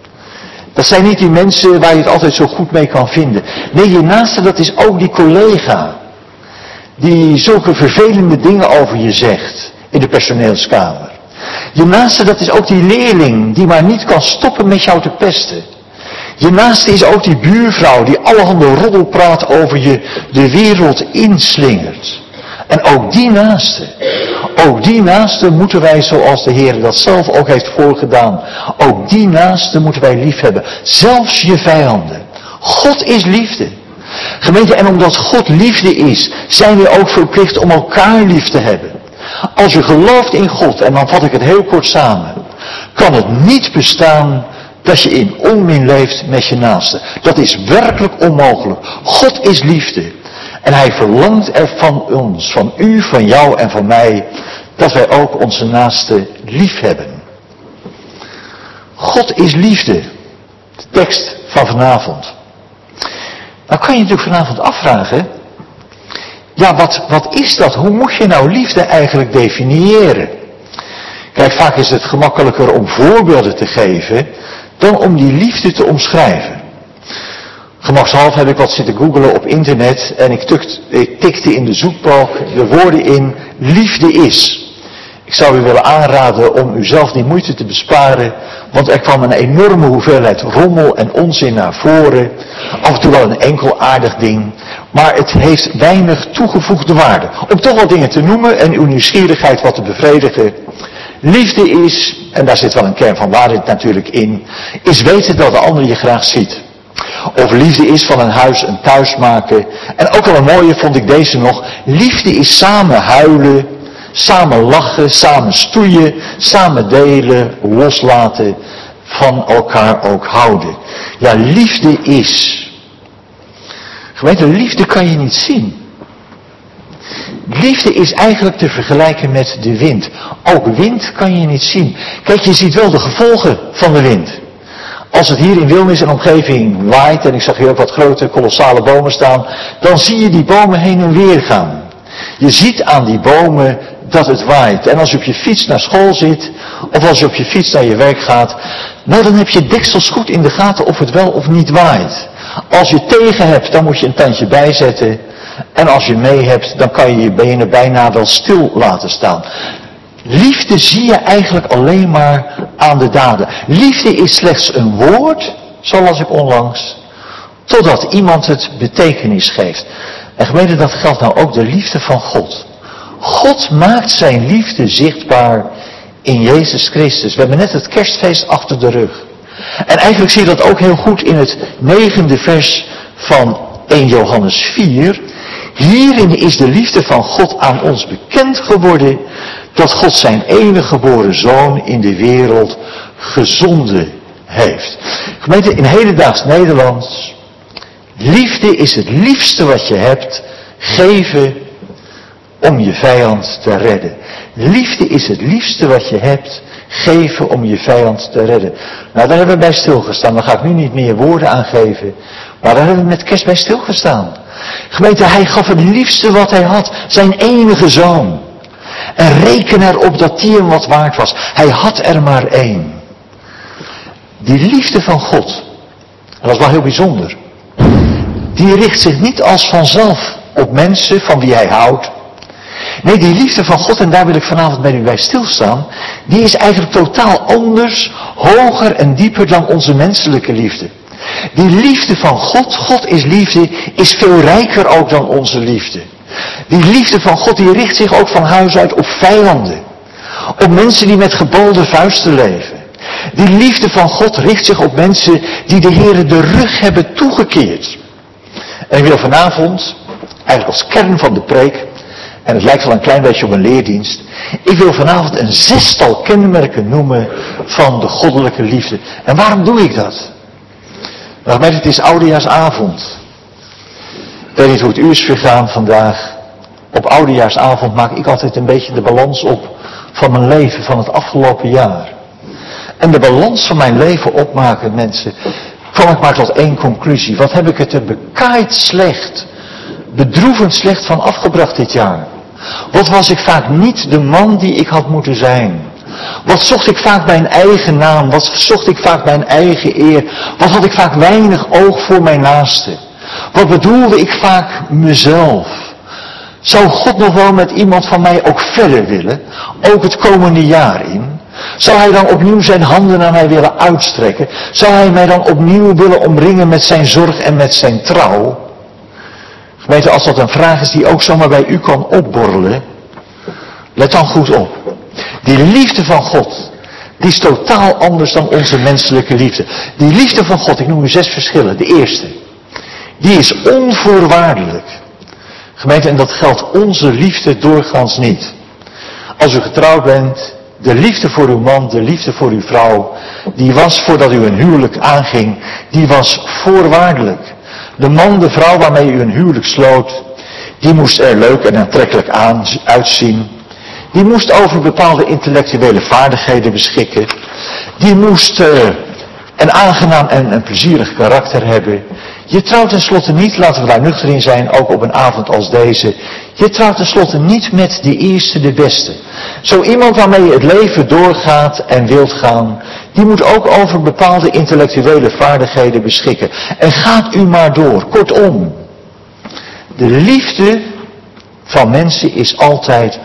Dat zijn niet die mensen waar je het altijd zo goed mee kan vinden. Nee, je naaste, dat is ook die collega die zulke vervelende dingen over je zegt in de personeelskamer. Je naaste, dat is ook die leerling die maar niet kan stoppen met jou te pesten. Je naaste is ook die buurvrouw die allerhande roddelpraat over je de wereld inslingert. En ook die naaste moeten wij, zoals de Heer dat zelf ook heeft voorgedaan, ook die naaste moeten wij lief hebben. Zelfs je vijanden. God is liefde. Gemeente, en omdat God liefde is, zijn we ook verplicht om elkaar lief te hebben. Als je gelooft in God, en dan vat ik het heel kort samen, kan het niet bestaan dat je in onmin leeft met je naaste. Dat is werkelijk onmogelijk. God is liefde. En hij verlangt er van ons, van u, van jou en van mij, dat wij ook onze naaste lief hebben. God is liefde. De tekst van vanavond. Nou kan je natuurlijk vanavond afvragen, ja, wat is dat? Hoe moet je nou liefde eigenlijk definiëren? Kijk, vaak is het gemakkelijker om voorbeelden te geven dan om die liefde te omschrijven. Gemakshalve heb ik wat zitten googlen op internet en ik tikte in de zoekbalk de woorden in liefde is. Ik zou u willen aanraden om uzelf die moeite te besparen, want er kwam een enorme hoeveelheid rommel en onzin naar voren. Af en toe wel een enkel aardig ding, maar het heeft weinig toegevoegde waarde. Om toch wat dingen te noemen en uw nieuwsgierigheid wat te bevredigen. Liefde is, en daar zit wel een kern van waarheid natuurlijk in, is weten dat de ander je graag ziet. Of liefde is van een huis een thuis maken. En ook al een mooie vond ik deze nog. Liefde is samen huilen, samen lachen, samen stoeien, samen delen, loslaten, van elkaar ook houden. Ja, liefde is. Gemeente, liefde kan je niet zien. Liefde is eigenlijk te vergelijken met de wind. Ook wind kan je niet zien. Kijk, je ziet wel de gevolgen van de wind. Als het hier in Wilnis en omgeving waait, en ik zag hier ook wat grote kolossale bomen staan, dan zie je die bomen heen en weer gaan. Je ziet aan die bomen dat het waait. En als je op je fiets naar school zit, of als je op je fiets naar je werk gaat, nou dan heb je deksels goed in de gaten of het wel of niet waait. Als je tegen hebt, dan moet je een tandje bijzetten. En als je mee hebt, dan kan je je benen bijna wel stil laten staan. Liefde zie je eigenlijk alleen maar aan de daden. Liefde is slechts een woord, zoals ik onlangs, totdat iemand het betekenis geeft. En gemeente, dat geldt nou ook de liefde van God. God maakt zijn liefde zichtbaar in Jezus Christus. We hebben net het kerstfeest achter de rug. En eigenlijk zie je dat ook heel goed in het 9e vers van 1 Johannes 4. Hierin is de liefde van God aan ons bekend geworden, dat God zijn enige geboren zoon in de wereld gezonden heeft. Gemeente, in hedendaags Nederlands, liefde is het liefste wat je hebt, geven om je vijand te redden. Liefde is het liefste wat je hebt, geven om je vijand te redden. Nou, daar hebben we bij stilgestaan. Daar ga ik nu niet meer woorden aan geven. Maar daar hebben we met kerst bij stilgestaan. Gemeente, hij gaf het liefste wat hij had. Zijn enige zoon. En reken erop dat die hem wat waard was. Hij had er maar één. Die liefde van God. Dat is wel heel bijzonder. Die richt zich niet als vanzelf op mensen van wie hij houdt. Nee, die liefde van God, en daar wil ik vanavond met u bij stilstaan, die is eigenlijk totaal anders, hoger en dieper dan onze menselijke liefde. Die liefde van God, God is liefde, is veel rijker ook dan onze liefde. Die liefde van God, die richt zich ook van huis uit op vijanden. Op mensen die met gebalde vuisten leven. Die liefde van God richt zich op mensen die de Heere de rug hebben toegekeerd. En ik wil vanavond, eigenlijk als kern van de preek, en het lijkt wel een klein beetje op een leerdienst, ik wil vanavond een 6-tal kenmerken noemen van de goddelijke liefde. En waarom doe ik dat? Nou, het is oudejaarsavond. Ik weet niet hoe het u is vergaan vandaag. Op oudejaarsavond maak ik altijd een beetje de balans op van mijn leven van het afgelopen jaar. En de balans van mijn leven opmaken, mensen, kwam ik maar tot één conclusie. Wat heb ik het er bekaaid slecht, bedroevend slecht van afgebracht dit jaar. Wat was ik vaak niet de man die ik had moeten zijn. Wat zocht ik vaak mijn eigen naam, wat zocht ik vaak mijn eigen eer. Wat had ik vaak weinig oog voor mijn naaste. Wat bedoelde ik vaak mezelf. Zou God nog wel met iemand van mij ook verder willen, ook het komende jaar in? Zou hij dan opnieuw zijn handen naar mij willen uitstrekken? Zou hij mij dan opnieuw willen omringen met zijn zorg en met zijn trouw? Gemeente, als dat een vraag is die ook zomaar bij u kan opborrelen, let dan goed op. Die liefde van God, die is totaal anders dan onze menselijke liefde. Die liefde van God, ik noem u 6 verschillen. De eerste, die is onvoorwaardelijk. Gemeente, en dat geldt onze liefde doorgaans niet. Als u getrouwd bent, de liefde voor uw man, de liefde voor uw vrouw, die was voordat u een huwelijk aanging, die was voorwaardelijk. De man, de vrouw waarmee u een huwelijk sloot, die moest er leuk en aantrekkelijk uitzien. Die moest over bepaalde intellectuele vaardigheden beschikken. Die moest een aangenaam en een plezierig karakter hebben. Je trouwt tenslotte niet, laten we daar nuchter in zijn, ook op een avond als deze. Je trouwt tenslotte niet met de eerste, de beste. Zo iemand waarmee je het leven doorgaat en wilt gaan, die moet ook over bepaalde intellectuele vaardigheden beschikken. En gaat u maar door. Kortom, de liefde van mensen is altijd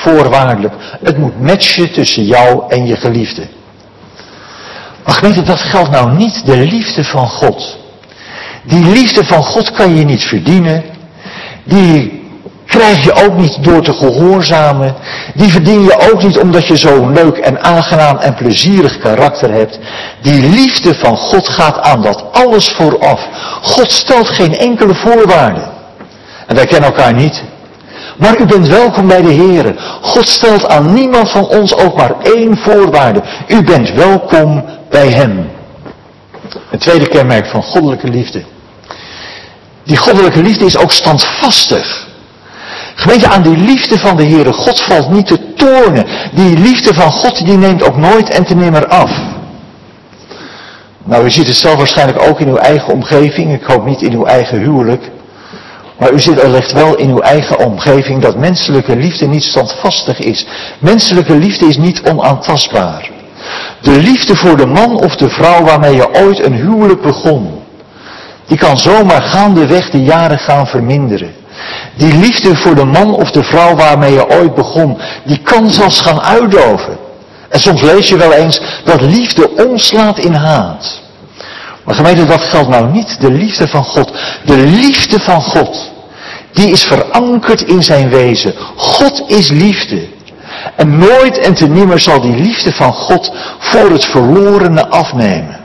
voorwaardelijk. Het moet matchen tussen jou en je geliefde. Maar gemeente, dat geldt nou niet de liefde van God. Die liefde van God kan je niet verdienen. Die krijg je ook niet door te gehoorzamen. Die verdien je ook niet omdat je zo'n leuk en aangenaam en plezierig karakter hebt. Die liefde van God gaat aan dat alles vooraf. God stelt geen enkele voorwaarde. En wij kennen elkaar niet. Maar u bent welkom bij de Heere. God stelt aan niemand van ons ook maar één voorwaarde. U bent welkom bij Hem. Een tweede kenmerk van goddelijke liefde. Die goddelijke liefde is ook standvastig. Gemeente, aan die liefde van de Heere God valt niet te toornen. Die liefde van God die neemt ook nooit en te nimmer af. Nou, u ziet het zelf waarschijnlijk ook in uw eigen omgeving. Ik hoop niet in uw eigen huwelijk. Maar u ziet wellicht wel in uw eigen omgeving dat menselijke liefde niet standvastig is. Menselijke liefde is niet onaantastbaar. De liefde voor de man of de vrouw waarmee je ooit een huwelijk begon, die kan zomaar gaandeweg de jaren gaan verminderen. Die liefde voor de man of de vrouw waarmee je ooit begon, die kan zelfs gaan uitdoven. En soms lees je wel eens dat liefde omslaat in haat. Maar gemeente, dat geldt nou niet de liefde van God. De liefde van God, die is verankerd in zijn wezen. God is liefde. En nooit en te nimmer zal die liefde van God voor het verlorene afnemen.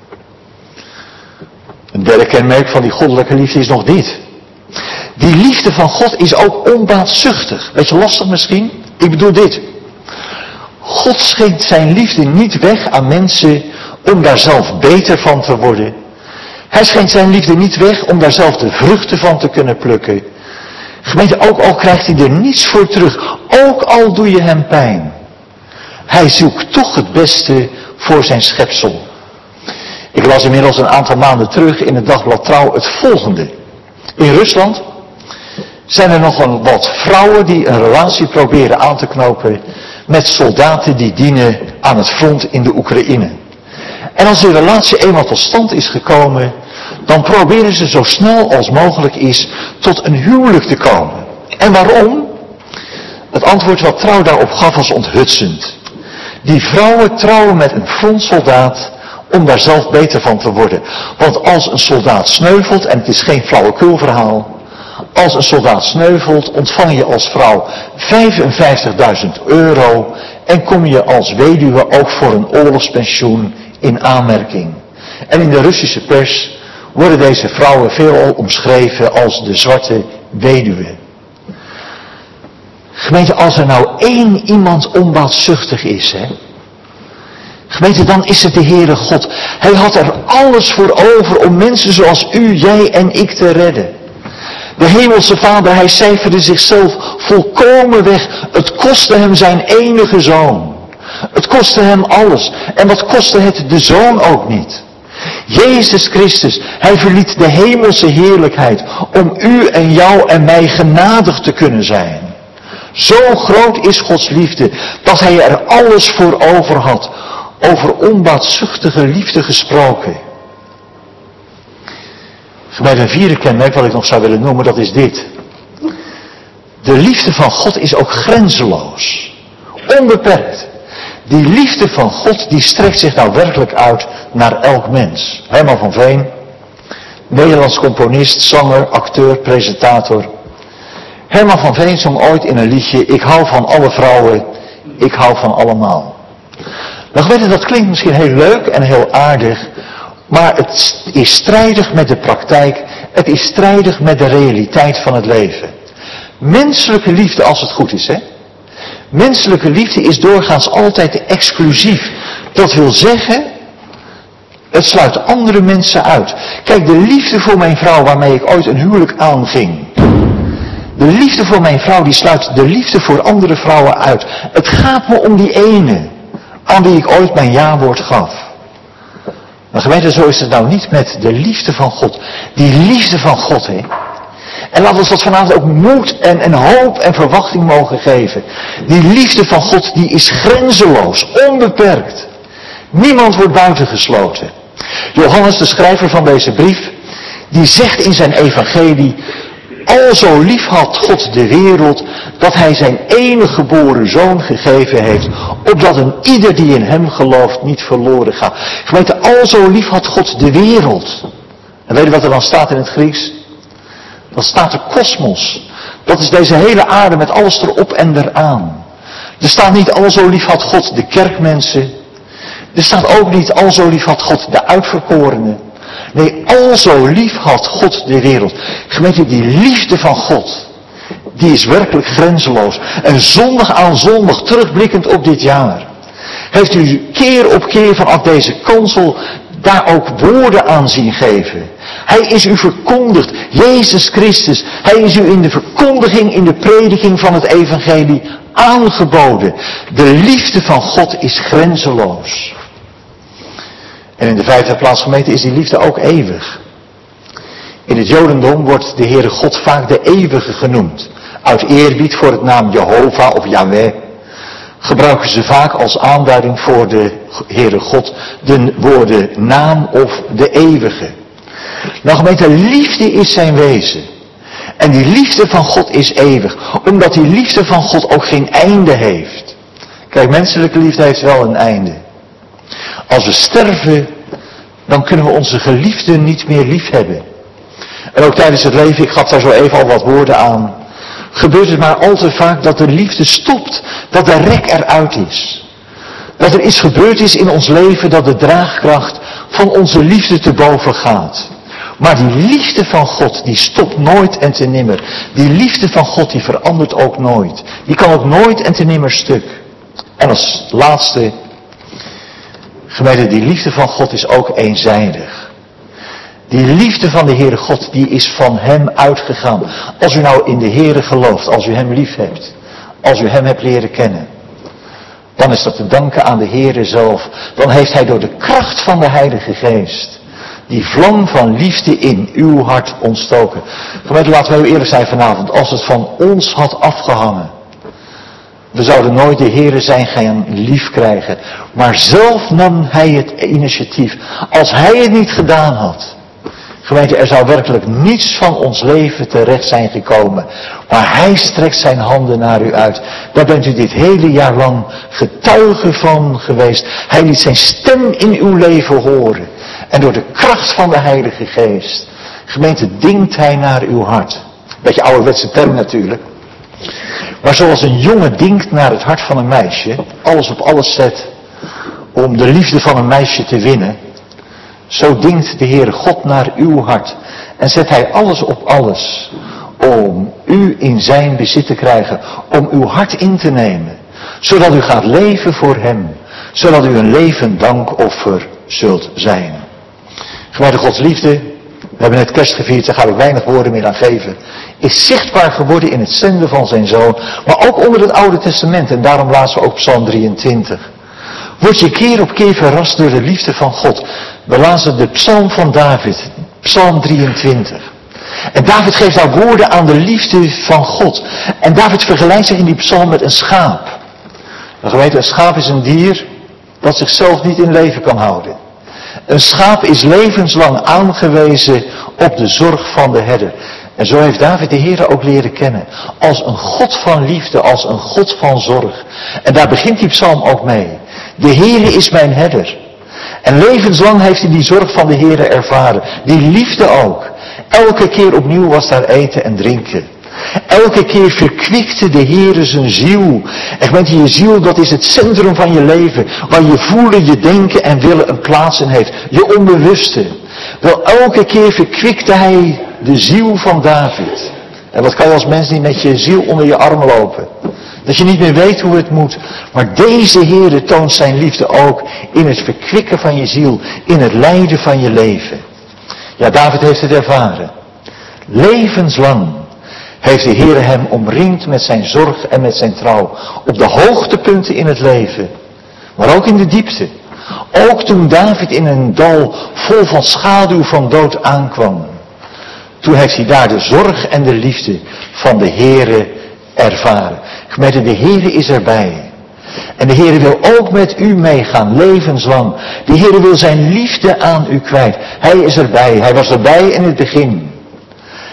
Een derde kenmerk van die goddelijke liefde is nog dit. Die liefde van God is ook onbaatzuchtig. Weet je, lastig misschien? Ik bedoel dit. God schenkt zijn liefde niet weg aan mensen om daar zelf beter van te worden. Hij schenkt zijn liefde niet weg om daar zelf de vruchten van te kunnen plukken. Gemeente, ook al krijgt hij er niets voor terug, ook al doe je hem pijn. Hij zoekt toch het beste voor zijn schepsel. Ik las inmiddels een aantal maanden terug in het dagblad Trouw het volgende. In Rusland zijn er nog wat vrouwen die een relatie proberen aan te knopen met soldaten die dienen aan het front in de Oekraïne. En als die relatie eenmaal tot stand is gekomen, dan proberen ze zo snel als mogelijk is tot een huwelijk te komen. En waarom? Het antwoord wat Trouw daarop gaf was onthutsend. Die vrouwen trouwen met een frontsoldaat om daar zelf beter van te worden. Want als een soldaat sneuvelt, en het is geen flauwekulverhaal, als een soldaat sneuvelt, ontvang je als vrouw 55.000 euro en kom je als weduwe ook voor een oorlogspensioen in aanmerking. En in de Russische pers worden deze vrouwen veelal omschreven als de zwarte weduwe. Gemeente, als er nou één iemand onbaatzuchtig is, gemeente, dan is het de Heere God. Hij had er alles voor over om mensen zoals u, jij en ik te redden. De hemelse Vader, hij cijferde zichzelf volkomen weg. Het kostte hem zijn enige zoon. Het kostte hem alles. En wat kostte het de zoon ook niet? Jezus Christus, hij verliet de hemelse heerlijkheid om u en jou en mij genadig te kunnen zijn. Zo groot is Gods liefde dat hij er alles voor over had. Over onbaatzuchtige liefde gesproken. Gemeente, een vierde kenmerk wat ik nog zou willen noemen, dat is dit. De liefde van God is ook grenzeloos. Onbeperkt. Die liefde van God, die strekt zich nou werkelijk uit naar elk mens. Herman van Veen, Nederlands componist, zanger, acteur, presentator. Herman van Veen zong ooit in een liedje: ik hou van alle vrouwen, ik hou van allemaal. Nou, weet je, dat klinkt misschien heel leuk en heel aardig, maar het is strijdig met de praktijk, het is strijdig met de realiteit van het leven. Menselijke liefde, als het goed is, menselijke liefde is doorgaans altijd exclusief. Dat wil zeggen, het sluit andere mensen uit. Kijk, de liefde voor mijn vrouw waarmee ik ooit een huwelijk aanging. De liefde voor mijn vrouw, die sluit de liefde voor andere vrouwen uit. Het gaat me om die ene, aan wie ik ooit mijn ja-woord gaf. Maar gemeente, zo is het nou niet met de liefde van God. Die liefde van God, En laten we dat vanavond ook moed en hoop en verwachting mogen geven. Die liefde van God, die is grenzeloos, onbeperkt. Niemand wordt buitengesloten. Johannes, de schrijver van deze brief, die zegt in zijn evangelie: alzo lief had God de wereld, dat hij zijn enige geboren zoon gegeven heeft, opdat een ieder die in hem gelooft niet verloren gaat. Gemeente, alzo lief had God de wereld. En weet je wat er dan staat in het Grieks? Dan staat de kosmos. Dat is deze hele aarde met alles erop en eraan. Er staat niet alzo lief had God de kerkmensen. Er staat ook niet alzo lief had God de uitverkorenen. Nee, alzo lief had God de wereld. Gemeente, die liefde van God, die is werkelijk grenzeloos. En zondag aan zondag, terugblikkend op dit jaar, heeft u keer op keer vanaf deze kansel daar ook woorden aan zien geven. Hij is u verkondigd, Jezus Christus. Hij is u in de verkondiging, in de prediking van het evangelie aangeboden. De liefde van God is grenzeloos. En in de vijfde plaats, gemeente, is die liefde ook eeuwig. In het Jodendom wordt de Heere God vaak de eeuwige genoemd. Uit eerbied voor het naam Jehovah of Yahweh gebruiken ze vaak als aanduiding voor de Heere God de woorden naam of de eeuwige. Nou gemeente, liefde is zijn wezen. En die liefde van God is eeuwig. Omdat die liefde van God ook geen einde heeft. Kijk, menselijke liefde heeft wel een einde. Als we sterven, dan kunnen we onze geliefden niet meer lief hebben. En ook tijdens het leven, ik gaf daar zo even al wat woorden aan, gebeurt het maar al te vaak dat de liefde stopt, dat de rek eruit is. Dat er iets gebeurd is in ons leven dat de draagkracht van onze liefde te boven gaat. Maar die liefde van God, die stopt nooit en te nimmer. Die liefde van God, die verandert ook nooit. Die kan ook nooit en te nimmer stuk. En als laatste, gemeente, die liefde van God is ook eenzijdig. Die liefde van de Heere God, die is van Hem uitgegaan. Als u nou in de Heere gelooft, als u Hem lief hebt, als u Hem hebt leren kennen, dan is dat te danken aan de Heere zelf. Dan heeft Hij door de kracht van de Heilige Geest die vlam van liefde in uw hart ontstoken. Gemeente, laten we heel eerlijk zijn vanavond. Als het van ons had afgehangen, we zouden nooit de Heere zijn gaan lief krijgen. Maar zelf nam Hij het initiatief. Als Hij het niet gedaan had, gemeente, er zou werkelijk niets van ons leven terecht zijn gekomen. Maar Hij strekt zijn handen naar u uit. Daar bent u dit hele jaar lang getuige van geweest. Hij liet zijn stem in uw leven horen. En door de kracht van de Heilige Geest, gemeente, dingt Hij naar uw hart. Beetje ouderwetse term natuurlijk. Maar zoals een jongen dingt naar het hart van een meisje, alles op alles zet om de liefde van een meisje te winnen, zo dingt de Heere God naar uw hart. En zet Hij alles op alles om u in zijn bezit te krijgen, om uw hart in te nemen. Zodat u gaat leven voor Hem. Zodat u een levend dankoffer zult zijn. Gemeente, Gods liefde, we hebben net kerst gevierd, daar ga ik weinig woorden meer aan geven, is zichtbaar geworden in het zenden van zijn Zoon, maar ook onder het Oude Testament. En daarom lazen we ook Psalm 23. Word je keer op keer verrast door de liefde van God. We lazen de Psalm van David, Psalm 23. En David geeft daar woorden aan de liefde van God. En David vergelijkt zich in die psalm met een schaap. Nou, gemeente, een schaap is een dier dat zichzelf niet in leven kan houden. Een schaap is levenslang aangewezen op de zorg van de herder. En zo heeft David de Heere ook leren kennen. Als een God van liefde, als een God van zorg. En daar begint die psalm ook mee. De Heere is mijn herder. En levenslang heeft hij die zorg van de Heere ervaren. Die liefde ook. Elke keer opnieuw was daar eten en drinken. Elke keer verkwikte de Heere zijn ziel. En gemeente, je ziel, dat is het centrum van je leven. Waar je voelen, je denken en willen een plaats in heeft. Je onbewuste. Wel, elke keer verkwikte hij de ziel van David. En wat kan je als mens niet met je ziel onder je arm lopen? Dat je niet meer weet hoe het moet. Maar deze Heere toont zijn liefde ook in het verkwikken van je ziel. In het lijden van je leven. Ja, David heeft het ervaren. Levenslang heeft de Heere hem omringd met zijn zorg en met zijn trouw. Op de hoogtepunten in het leven. Maar ook in de diepte. Ook toen David in een dal vol van schaduw van dood aankwam. Toen heeft hij daar de zorg en de liefde van de Heere ervaren. Gemeente, de Heere is erbij. En de Heere wil ook met u meegaan, levenslang. De Heere wil zijn liefde aan u kwijt. Hij is erbij. Hij was erbij in het begin.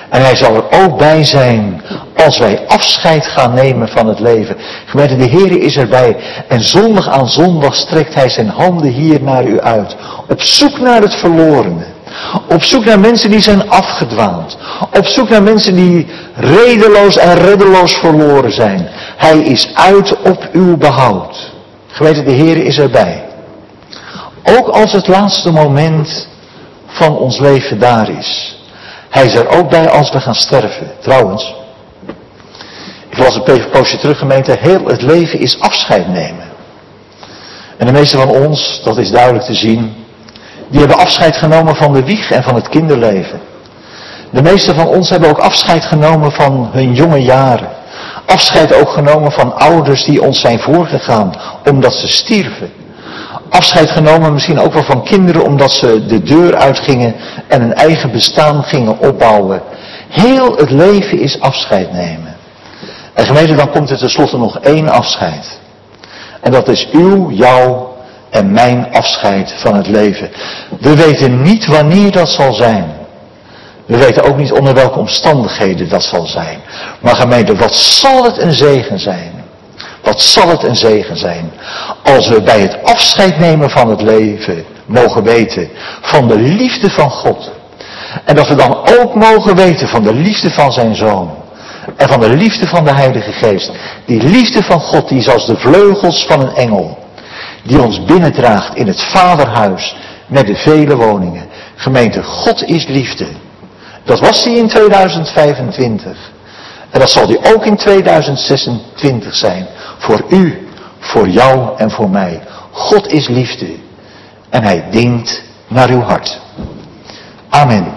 En hij zal er ook bij zijn als wij afscheid gaan nemen van het leven. Gemeente, de Heer is erbij. En zondag aan zondag strekt hij zijn handen hier naar u uit. Op zoek naar het verlorene. Op zoek naar mensen die zijn afgedwaald. Op zoek naar mensen die redeloos en reddeloos verloren zijn. Hij is uit op uw behoud. Gemeente, de Heer is erbij. Ook als het laatste moment van ons leven daar is. Hij is er ook bij als we gaan sterven. Trouwens, ik las een poosje terug, gemeente, heel het leven is afscheid nemen. En de meesten van ons, dat is duidelijk te zien, die hebben afscheid genomen van de wieg en van het kinderleven. De meesten van ons hebben ook afscheid genomen van hun jonge jaren. Afscheid ook genomen van ouders die ons zijn voorgegaan, omdat ze stierven. Afscheid genomen misschien ook wel van kinderen omdat ze de deur uitgingen en een eigen bestaan gingen opbouwen. Heel het leven is afscheid nemen. En gemeente, dan komt er tenslotte nog één afscheid. En dat is uw, jouw en mijn afscheid van het leven. We weten niet wanneer dat zal zijn. We weten ook niet onder welke omstandigheden dat zal zijn. Maar gemeente, wat zal het een zegen zijn? Wat zal het een zegen zijn als we bij het afscheid nemen van het leven mogen weten van de liefde van God. En dat we dan ook mogen weten van de liefde van zijn Zoon. En van de liefde van de Heilige Geest. Die liefde van God die is als de vleugels van een engel. Die ons binnendraagt in het Vaderhuis met de vele woningen. Gemeente, God is liefde. Dat was hij in 2025. En dat zal hij ook in 2026 zijn. Voor u, voor jou en voor mij. God is liefde. En hij denkt naar uw hart. Amen.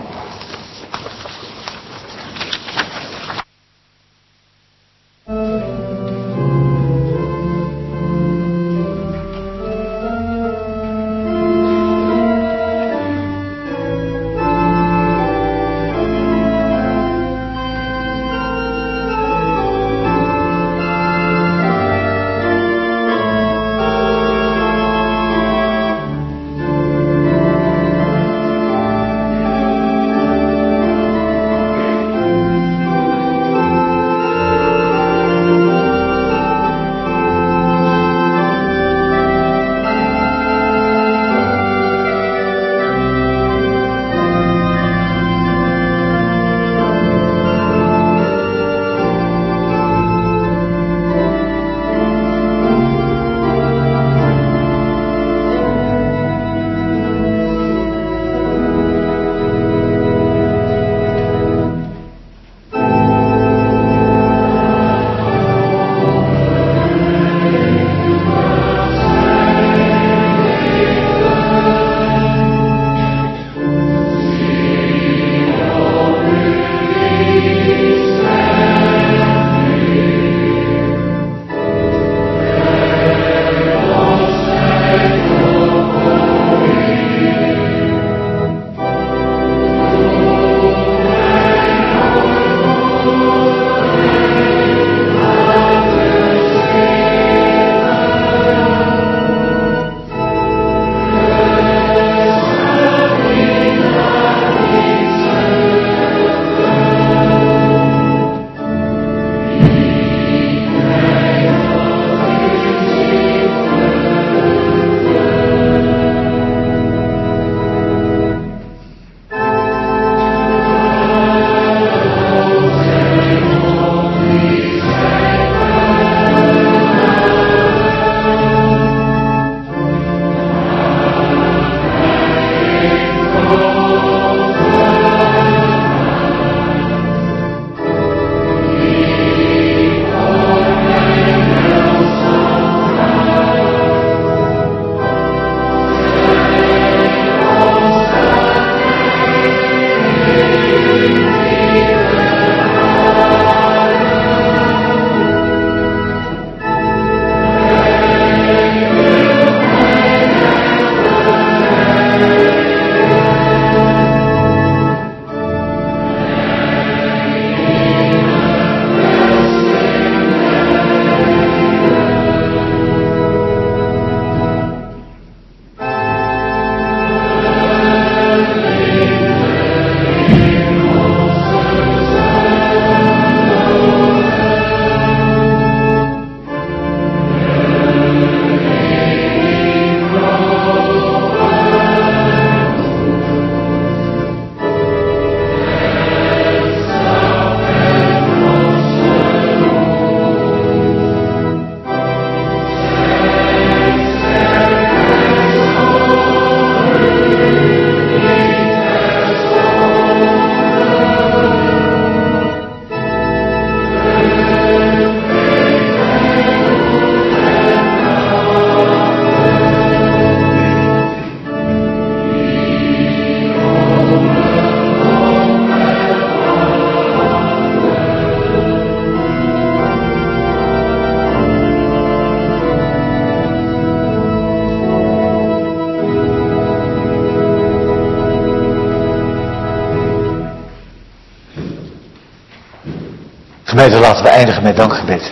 Gemeente, laten we eindigen met dankgebed.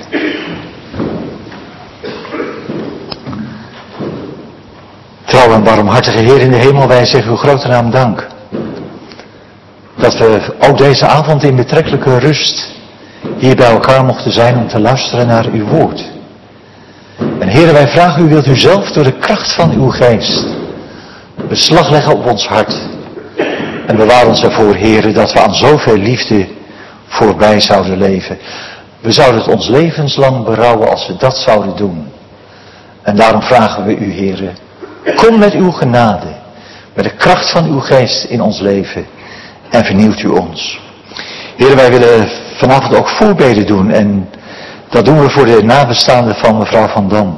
Trouw en barmhartige Heer in de hemel, wij zeggen uw grote naam dank. Dat we ook deze avond in betrekkelijke rust hier bij elkaar mochten zijn om te luisteren naar uw woord. En Heer, wij vragen u, wilt u zelf door de kracht van uw geest beslag leggen op ons hart. En bewaar ons ervoor, Heer, dat we aan zoveel liefde voorbij zouden leven. We zouden het ons levenslang berouwen als we dat zouden doen. En daarom vragen we u, Heer, kom met uw genade, met de kracht van uw geest in ons leven en vernieuwt u ons. Heer, wij willen vanavond ook voorbeden doen en dat doen we voor de nabestaanden van mevrouw Van Dam.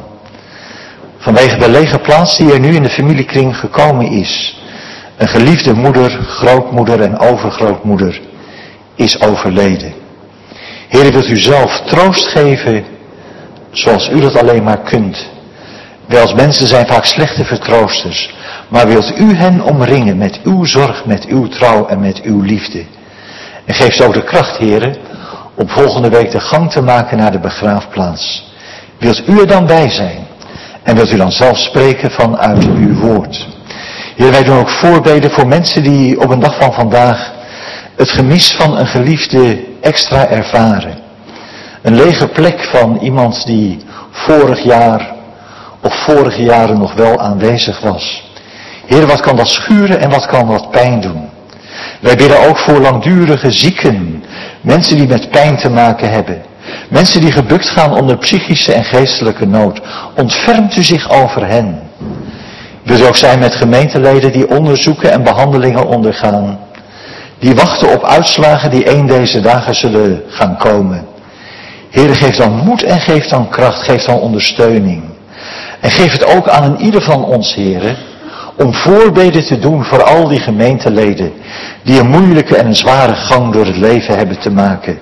Vanwege de lege plaats die er nu in de familiekring gekomen is. Een geliefde moeder, grootmoeder en overgrootmoeder is overleden. Heer, wilt u zelf troost geven zoals u dat alleen maar kunt. Wij als mensen zijn vaak slechte vertroosters, maar wilt u hen omringen met uw zorg, met uw trouw en met uw liefde. En geeft ook de kracht, Heer, om volgende week de gang te maken naar de begraafplaats. Wilt u er dan bij zijn? En wilt u dan zelf spreken vanuit uw woord? Heer, wij doen ook voorbeden voor mensen die op een dag van vandaag het gemis van een geliefde extra ervaren. Een lege plek van iemand die vorig jaar of vorige jaren nog wel aanwezig was. Heer, wat kan dat schuren en wat kan dat pijn doen? Wij bidden ook voor langdurige zieken, mensen die met pijn te maken hebben. Mensen die gebukt gaan onder psychische en geestelijke nood. Ontfermt u zich over hen. Wilt u ook zijn met gemeenteleden die onderzoeken en behandelingen ondergaan. Die wachten op uitslagen die één deze dagen zullen gaan komen. Heer, geef dan moed en geef dan kracht, geef dan ondersteuning. En geef het ook aan een ieder van ons, Heer, om voorbeden te doen voor al die gemeenteleden die een moeilijke en een zware gang door het leven hebben te maken.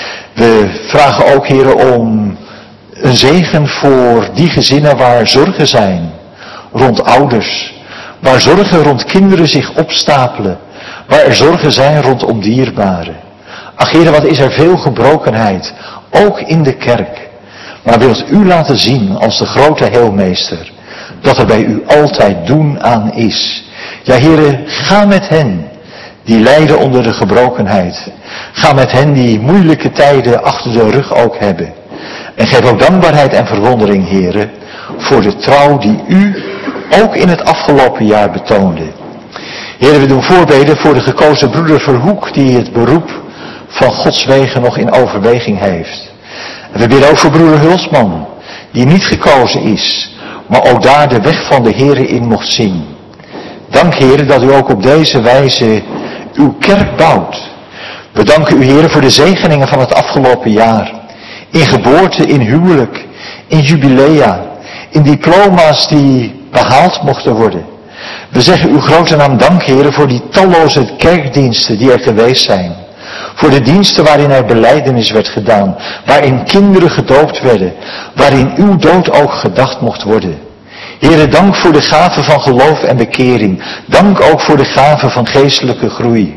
We vragen ook, Heer, om een zegen voor die gezinnen waar zorgen zijn, rond ouders, waar zorgen rond kinderen zich opstapelen, waar er zorgen zijn rondom dierbaren. Ach, Heer, wat is er veel gebrokenheid, ook in de kerk. Maar wilt u laten zien als de grote heelmeester, dat er bij u altijd doen aan is. Ja, Heere, ga met hen die lijden onder de gebrokenheid. Ga met hen die moeilijke tijden achter de rug ook hebben. En geef ook dankbaarheid en verwondering, Heere, voor de trouw die u ook in het afgelopen jaar betoonde. Heere, we doen voorbeden voor de gekozen broeder Verhoek, die het beroep van Gods wegen nog in overweging heeft. En we bidden ook voor broeder Hulsman, die niet gekozen is, maar ook daar de weg van de Heere in mocht zien. Dank, Heere, dat u ook op deze wijze uw kerk bouwt. We danken u, Heere, voor de zegeningen van het afgelopen jaar. In geboorte, in huwelijk, in jubilea, in diploma's die behaald mochten worden. We zeggen uw grote naam dank, Heere, voor die talloze kerkdiensten die er geweest zijn. Voor de diensten waarin er belijdenis werd gedaan, waarin kinderen gedoopt werden, waarin uw dood ook gedacht mocht worden. Heere, dank voor de gave van geloof en bekering. Dank ook voor de gave van geestelijke groei.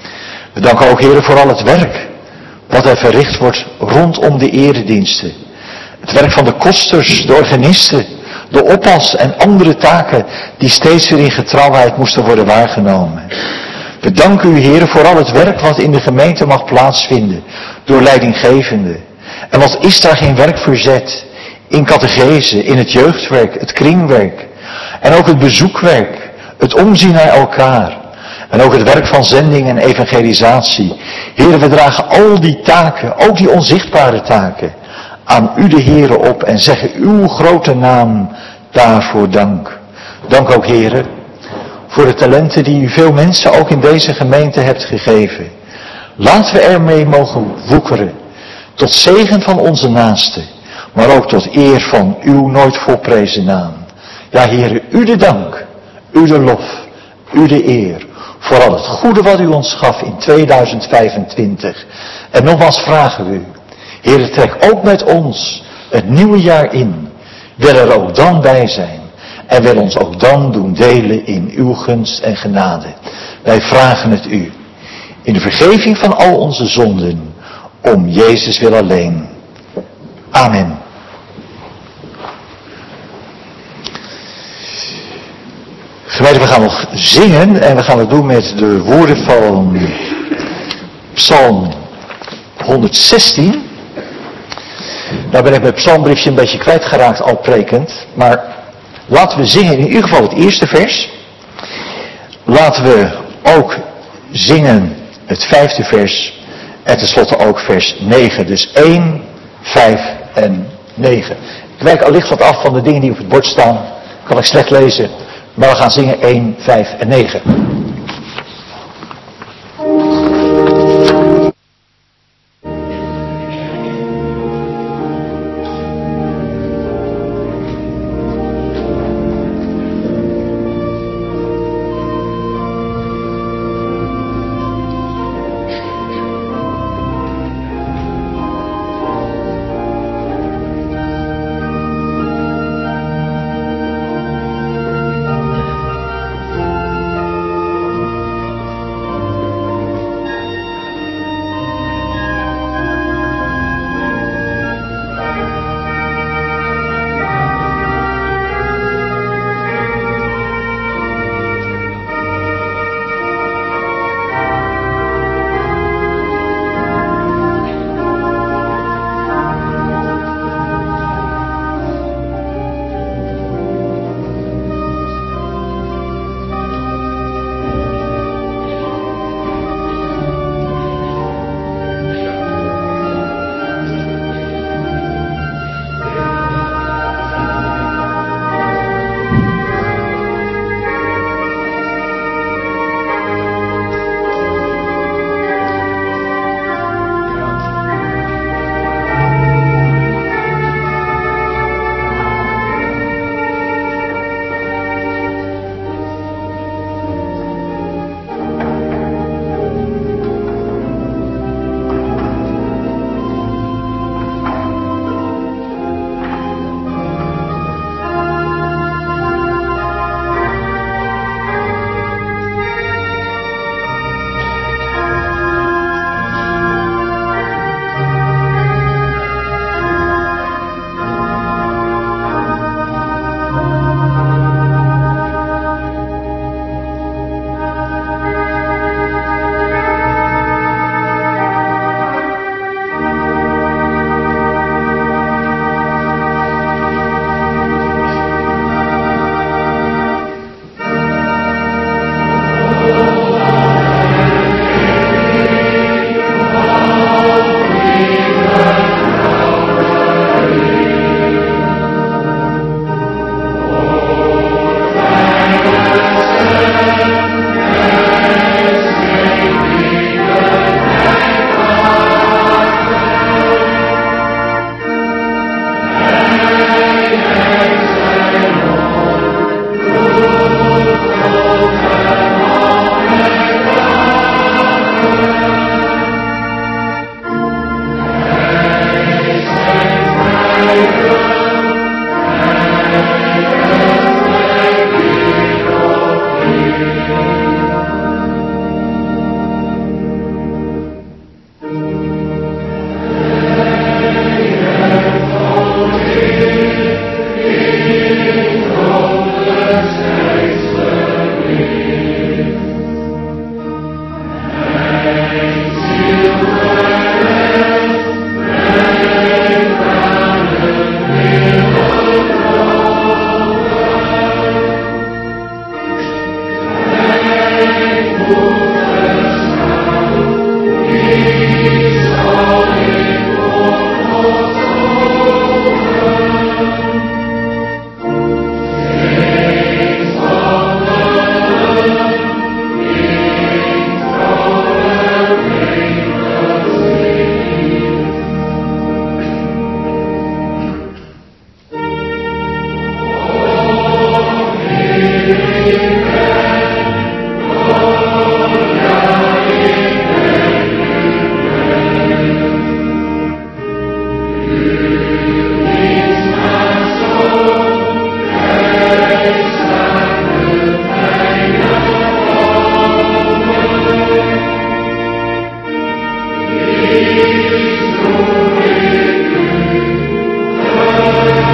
We danken ook, Heere, voor al het werk wat er verricht wordt rondom de erediensten. Het werk van de kosters, de organisten, de oppas en andere taken die steeds weer in getrouwheid moesten worden waargenomen. We danken u, Heere, voor al het werk wat in de gemeente mag plaatsvinden door leidinggevenden. En wat is daar geen werk verzet? In catechese, in het jeugdwerk, het kringwerk. En ook het bezoekwerk, het omzien naar elkaar. En ook het werk van zending en evangelisatie. Heere, we dragen al die taken, ook die onzichtbare taken, aan u de Heere op en zeggen uw grote naam daarvoor dank. Dank ook, Heere, voor de talenten die u veel mensen ook in deze gemeente hebt gegeven. Laten we ermee mogen woekeren, tot zegen van onze naasten, maar ook tot eer van uw nooit volprezen naam. Ja, Heere, u de dank, u de lof, u de eer, voor al het goede wat u ons gaf in 2025. En nogmaals vragen we u, Heere, trek ook met ons het nieuwe jaar in. Wil er ook dan bij zijn. En wil ons ook dan doen delen in uw gunst en genade. Wij vragen het u. In de vergeving van al onze zonden. om Jezus wil alleen. Amen. Gemeente, we gaan nog zingen en we gaan het doen met de woorden van Psalm 116. Nou ben ik mijn psalmbriefje een beetje kwijtgeraakt al prekend, maar laten we zingen in ieder geval het eerste vers. Laten we ook zingen het 5e vers en tenslotte ook vers 9. Dus 1, 5 en 9. Ik wijk allicht wat af van de dingen die op het bord staan. Kan ik slecht lezen. Maar we gaan zingen 1, 5 en 9.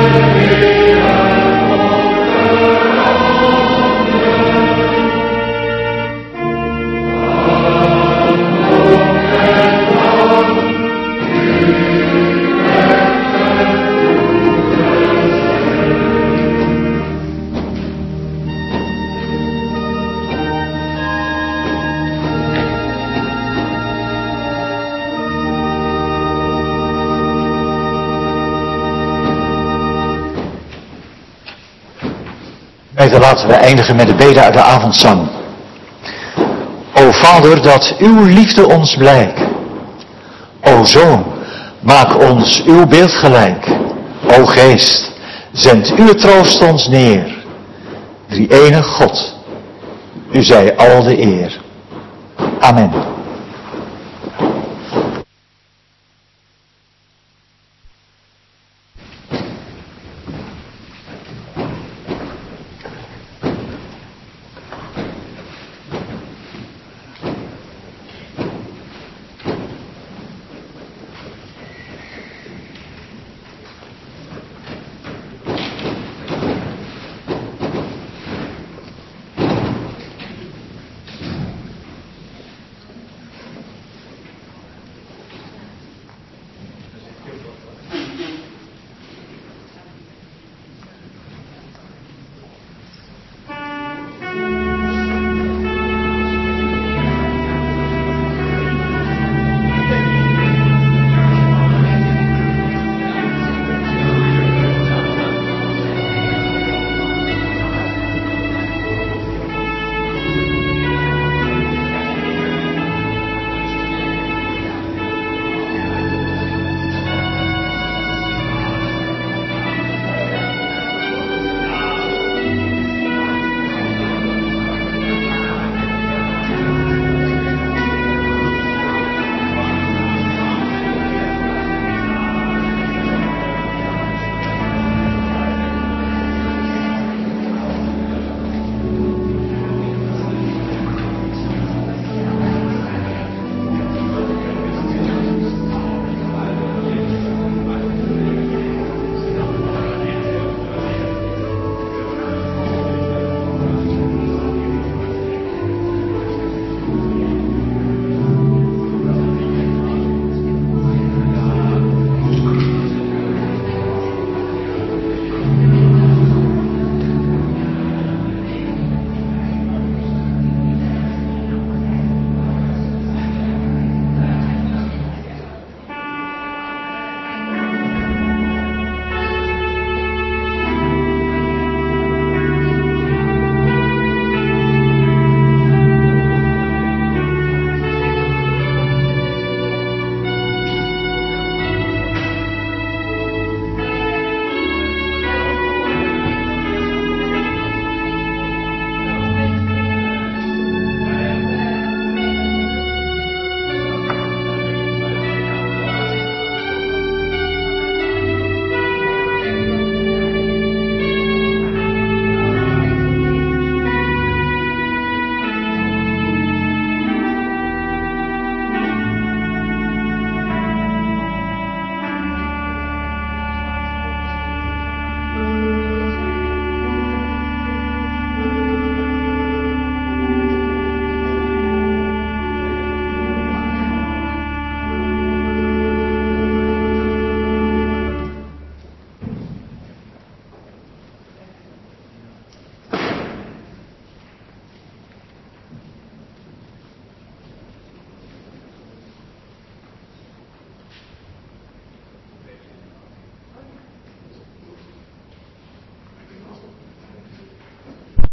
Laten we eindigen met de bede uit de avondzang. O Vader, dat uw liefde ons blijkt. O Zoon, maak ons uw beeld gelijk. O Geest, zend uw troost ons neer. Drie-enige God, u zij al de eer. Amen.